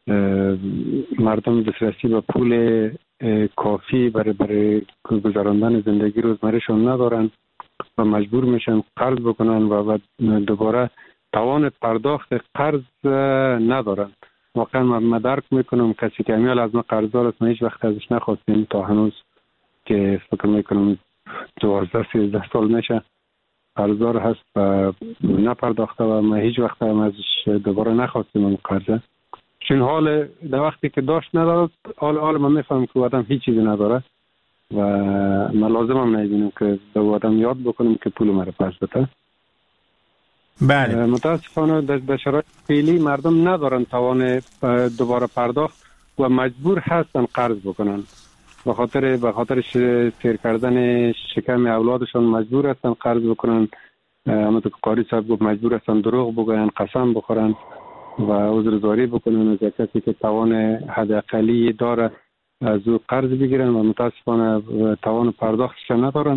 مردم دسترسی به پول کافی برای برای گذراندن زندگی روزمرهشون ندارن و مجبور میشن قرض بکنن و دوباره توان پرداخت قرض ندارن. واقعا من درک میکنم کسی که امیال از ما قرضدار است، من هیچ وقت ازش نخواستیم تا هنوز که فکر میکنم دوازده سیزده سال میشه قرضدار هست و نپرداخته و من هیچ وقت هم ازش دوباره نخواستیم اون قرضه، چون حال در وقتی که داشت ندارد حال حال من میفهم که آدم هیچ چیزی نداره و من لازم هم نمیدونم که به آدم یاد بکنم که پول مرا پس بده. بله. متاسفانه در شرایط فعلی مردم ندارن توان دوباره پرداخت و مجبور هستن قرض بکنن. به خاطر به خاطر سیر کردن شکم اولادشان مجبور هستن قرض بکنن. همونطور که قاری صاحب گفت مجبور هستن دروغ بگوین، قسم بخورن و عذرزاری بکنن از کسی که توان حداقلی داره از او قرض بگیرن و متاسفانه توان پرداختش ندارن.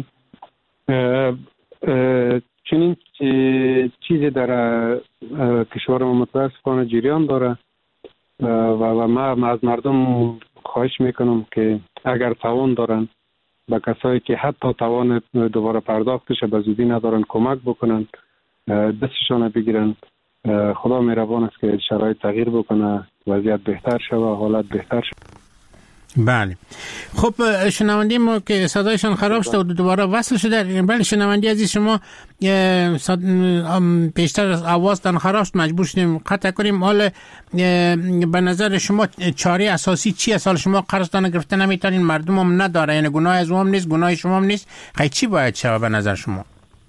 چنین چیزی در کشور ما متاسفانه جریان داره و ما از مردم خواهش میکنم که اگر توان دارن به کسایی که حتی توان دوباره پرداختش به زودی ندارن کمک بکنن، دستشان بگیرن. خدا مهربان است که شرایط تغییر بکنه، وضعیت بهتر شود، حالت بهتر شود. بله. خب شنونده ما که صدایشان خراب شده و دوباره وصل شده. بله شنونده عزیز، شما پیشتر از آوازتان خراب شد، مجبور شدیم قطع کنیم. حال به نظر شما چاره اساسی چی است؟ حال شما قرضدان گرفته نمیتونین، مردم هم نداره، یعنی گناه از هم نیست، گناه شما هم نیست. خیلی چی باید شود به نظر شما؟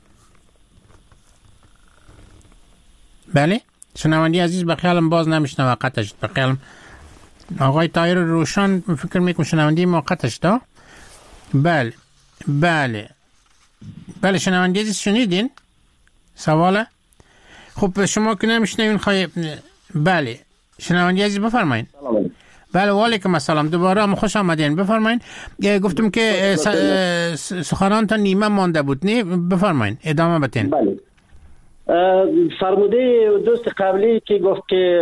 بله شنونده عزیز به خیالم باز نمیشنوه، قطع شد. به خیالم آقای طاهر روشن فکر میکنم شنونده موقتش دا. بله بله بله شنونده عزیز شنیدین سواله؟ خب شما که نمیشنوین خواهی. بله شنونده عزیز بفرمایین. بله و علیکم السلام، دوباره هم خوش آمدین، بفرمایین. گفتم که سخنان تا نیمه مانده بود، نه بفرمایین ادامه بتین. بله فرموده دوست قبلی که گفت که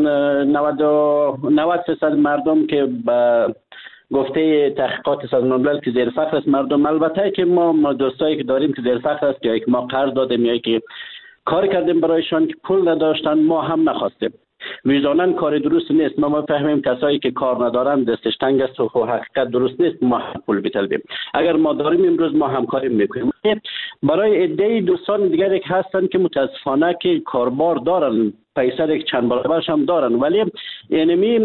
نود درصد مردم که با گفته تحقیقات سازمان ملل که زیر فقر است مردم، البته که ما دوستایی که داریم که زیر فقر است یا که ما قرض دادیم یا که کار کردیم برایشان که پول نداشتن، ما هم نخواستیم. ویژانن کار درست نیست. ما فهمیم کسایی که کار ندارن دستش تنگ است و حقیقت درست نیست، ما پول بطلبیم. اگر ما داریم امروز ما همکاری میکنیم. برای عده دوستان دیگری که هستن که متاسفانه که کاربار دارن، پیسه یک چند برابرش هم دارن، ولی یعنی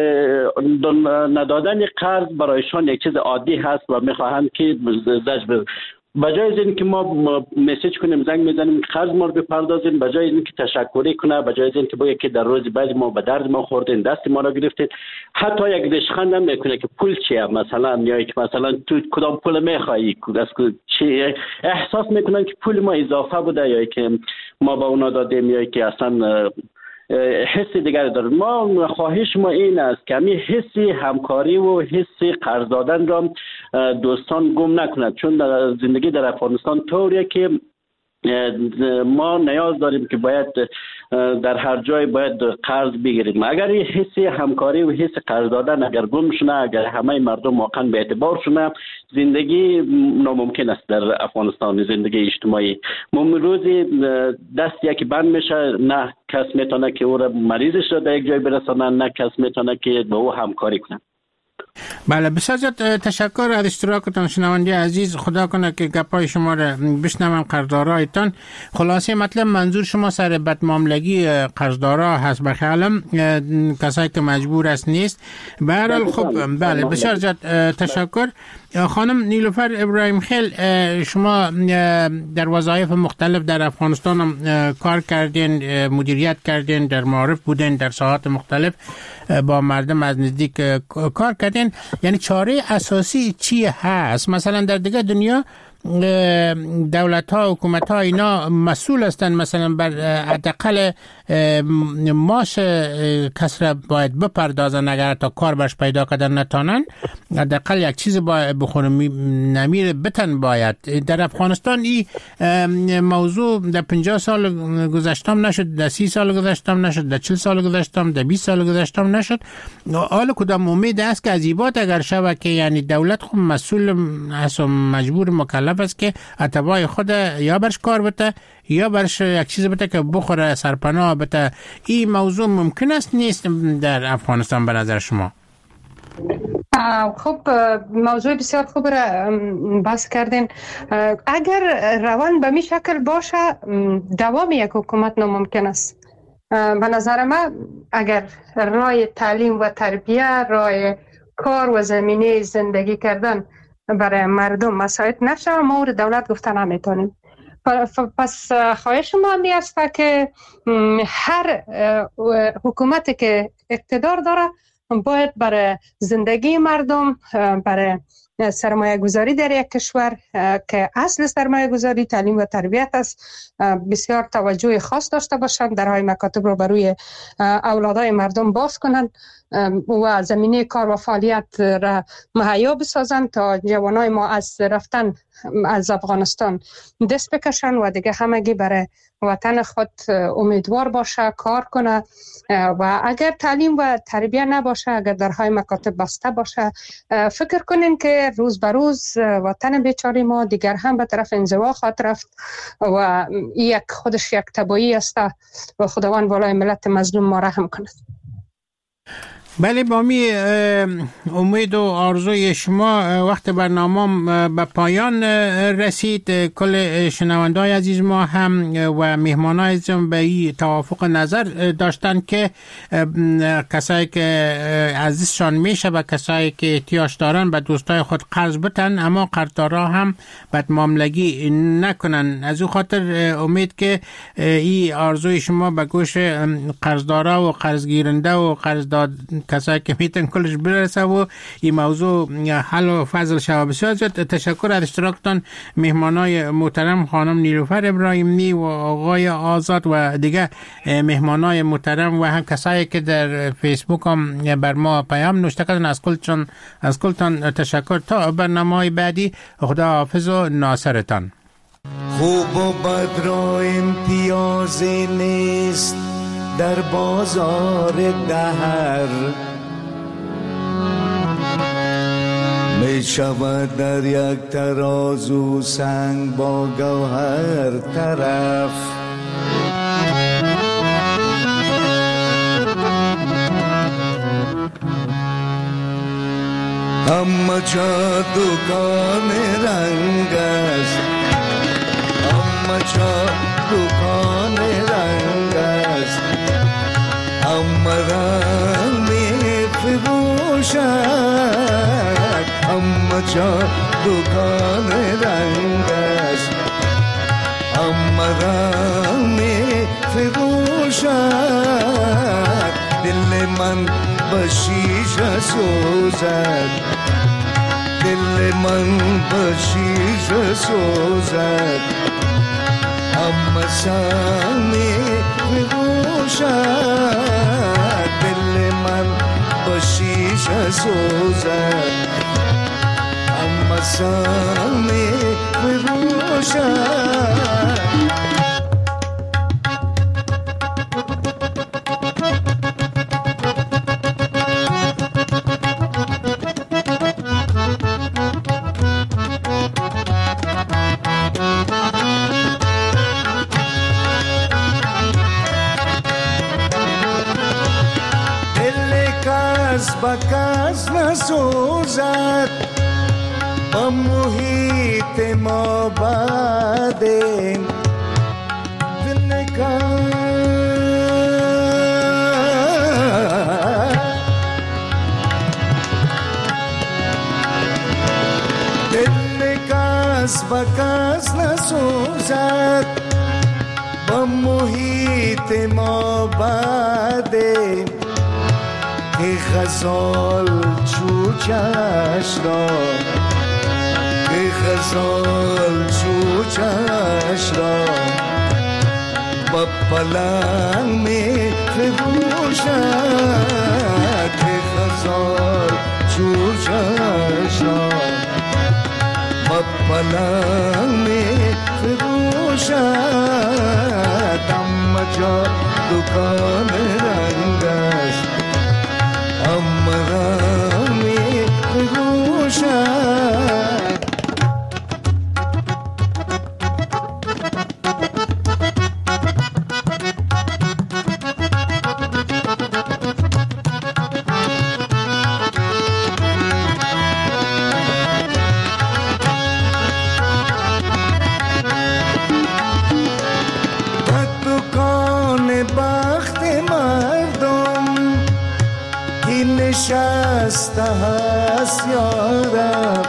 ندادن قرض برایشان یک چیز عادی هست و میخواهند که زجر بجای از این که ما مسیج کنیم زنگ میزنیم قرض ما رو بپردازیم، بجای این که تشکری کنه، بجای از این که بگه که در روز بعد ما به درد ما خوردین، دست ما رو گرفتید، حتی یک دشخند هم میکنه که پول چیه مثلا، یا که مثلا تو کدام پول میخوایی، از چی احساس میکنن که پول ما اضافه بوده یا که ما با اونا دادیم یا که اصلا حس دیگری داریم. ما خواهش ما این است که همین حسی همکاری و حسی قرض دادن را دوستان گم نکنند، چون در زندگی در افغانستان طوریه که ما نیاز داریم که باید در هر جای باید قرض بگیریم. اگر این حسی همکاری و حس قرض دادن اگر گم شونه، اگر همه مردم واقعا به اعتبار شونه، زندگی ناممکن است در افغانستان، زندگی اجتماعی. روزی دست یکی بند میشه، نه کس میتونه که او را مریضش را در یک جای برسانه، نه کس میتونه که با او همکاری کنه. بله بسیار زیاد تشکر از اشتراکتان شنونده عزیز. خدا کنه که گپای شما را بشنوم، قرضدارایتان. خلاصه مطلب منظور شما سر بدمعاملگی قرضدارا هست به خیالم، کسایی که مجبور است نیست. به هر حال خب بله بسیار زیاد تشکر. خانم نیلوفر ابراهیم خیل، شما در وظایف مختلف در افغانستان هم کار کردین، مدیریت کردین، در معارف بودین، در ساحات مختلف با مردم از نزدیک کار کردین. یعنی چاره اساسی چی هست؟ مثلا در دیگه دنیا دولت ها حکومت ها اینا مسئول هستند، مثلا بر حداقل معاش کس را باید بپردازن، اگر تا کار برش پیدا کردن نتانن حداقل یک چیز باید بخورن نمیر بتن باید. در افغانستان این موضوع در پنجاه سال گذشتم نشد، در سی سال گذشتم نشد، در چل سال گذشتم، در بیست سال گذشتم نشد. حالا کدام امید است که از ایبات اگر شود که یعنی دولت خود مسئول هست و مجبور مکلف است که اتباع خود یا برش کار بته یا برش یک چیز بته که بخوره سرپناه بته. این موضوع ممکن است نیست در افغانستان به نظر شما؟ خب موضوع بسیار خوب را بحث کردین. اگر روان به می شکل باشه دوام یک حکومت ناممکن است. به نظر من اگر راه تعلیم و تربیه، راه کار و زمینه زندگی کردن برای مردم مساعد نشه، ما رو دولت گفته نمیتونیم. پس خواهش ما می است که هر حکومتی که اقتدار داره باید برای زندگی مردم، برای سرمایه گذاری در یک کشور که اصل سرمایه گذاری تعلیم و تربیت است بسیار توجه خاص داشته باشند، درهای مکاتب رو بروی اولادای مردم باز کنند و زمینه کار و فعالیت را مهیا بسازند تا جوانای ما از رفتن از افغانستان دست بکشن و دیگه همگی برای وطن خود امیدوار باشه، کار کنه. و اگر تعلیم و تربیت نباشه، اگر درهای مکاتب بسته باشه، فکر کنین که روز به روز وطن بیچاره ما دیگر هم به طرف انزوا خواهد رفت و یک خودش یک تباهی است و خداوند بالای ملت مظلوم ما رحم کند. بله، با می امید و آرزوی شما وقت برنامه به پایان رسید. کل شنوندای عزیز ما هم و مهمانای عزیزم به این توافق نظر داشتن که کسایی که عزیزشان میشه و کسایی که احتیاج دارن به دوستای خود قرض بتن، اما قرضدارا هم بدمعاملگی نکنن. از او خاطر امید که این آرزوی شما به گوش قرضدارا و قرضگیرنده و قرضداد کسایی که میتن کلش برسه و این موضوع حل و فضل شود. بسیار زیاد تشکر از اشتراکتان مهمانای محترم خانم نیلوفر ابراهیمی و آقای آزاد و دیگه مهمانای محترم و هم کسایی که در فیسبوک هم بر ما پیام نوشته کردن. از کلتان از کلتان تشکر. تا برنامه بعدی خدا حافظ و ناصرتان. خوب و بد را امتیازی نیست در بازار دهر، می شود در یک ترازو سنگ با گوهر طرف. همه جا دکان رنگ است، همه جا دکان رنگ است، همه رنگ می فروشد، همه جا دکان رنگ است، همه رنگ می فروشد. دل من به شیشه سوزد، دل من به شیشه سوزد، همه سنگ می فروشد. دل من به شیشه سوزد، همه سنگ می فروشد. بکس نسوزد با محیط ما بعدیم دل کس دل کس بکس نسوزد با محیط ما بعدیم که غزال چوچش را که غزال چوچش را با پلنگ می فروشد، که غزال چوچش را با پلنگ می فروشد. همه جا دکان رنگ است، همه می فروشد. نشسته هست یارب،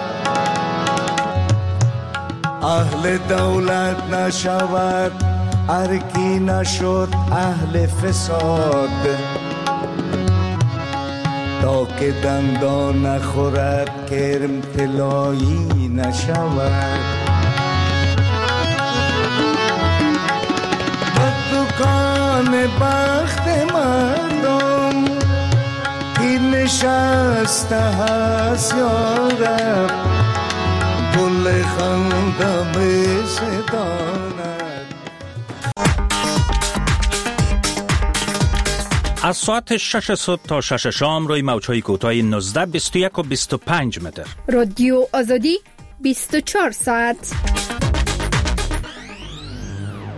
اهل دولت نشود ارکی نشد اهل فساد. تا که دندان نخورد کرم طلایی نشود. به دکان بخت مردم که نشسته هست یارب، گل خنده بستاند. از ساعت شش صبح تا شش شام روی موج‌های کوتاه نوزده، بیست و یک و بیست و پنج متر. رادیو آزادی بیست و چهار ساعت.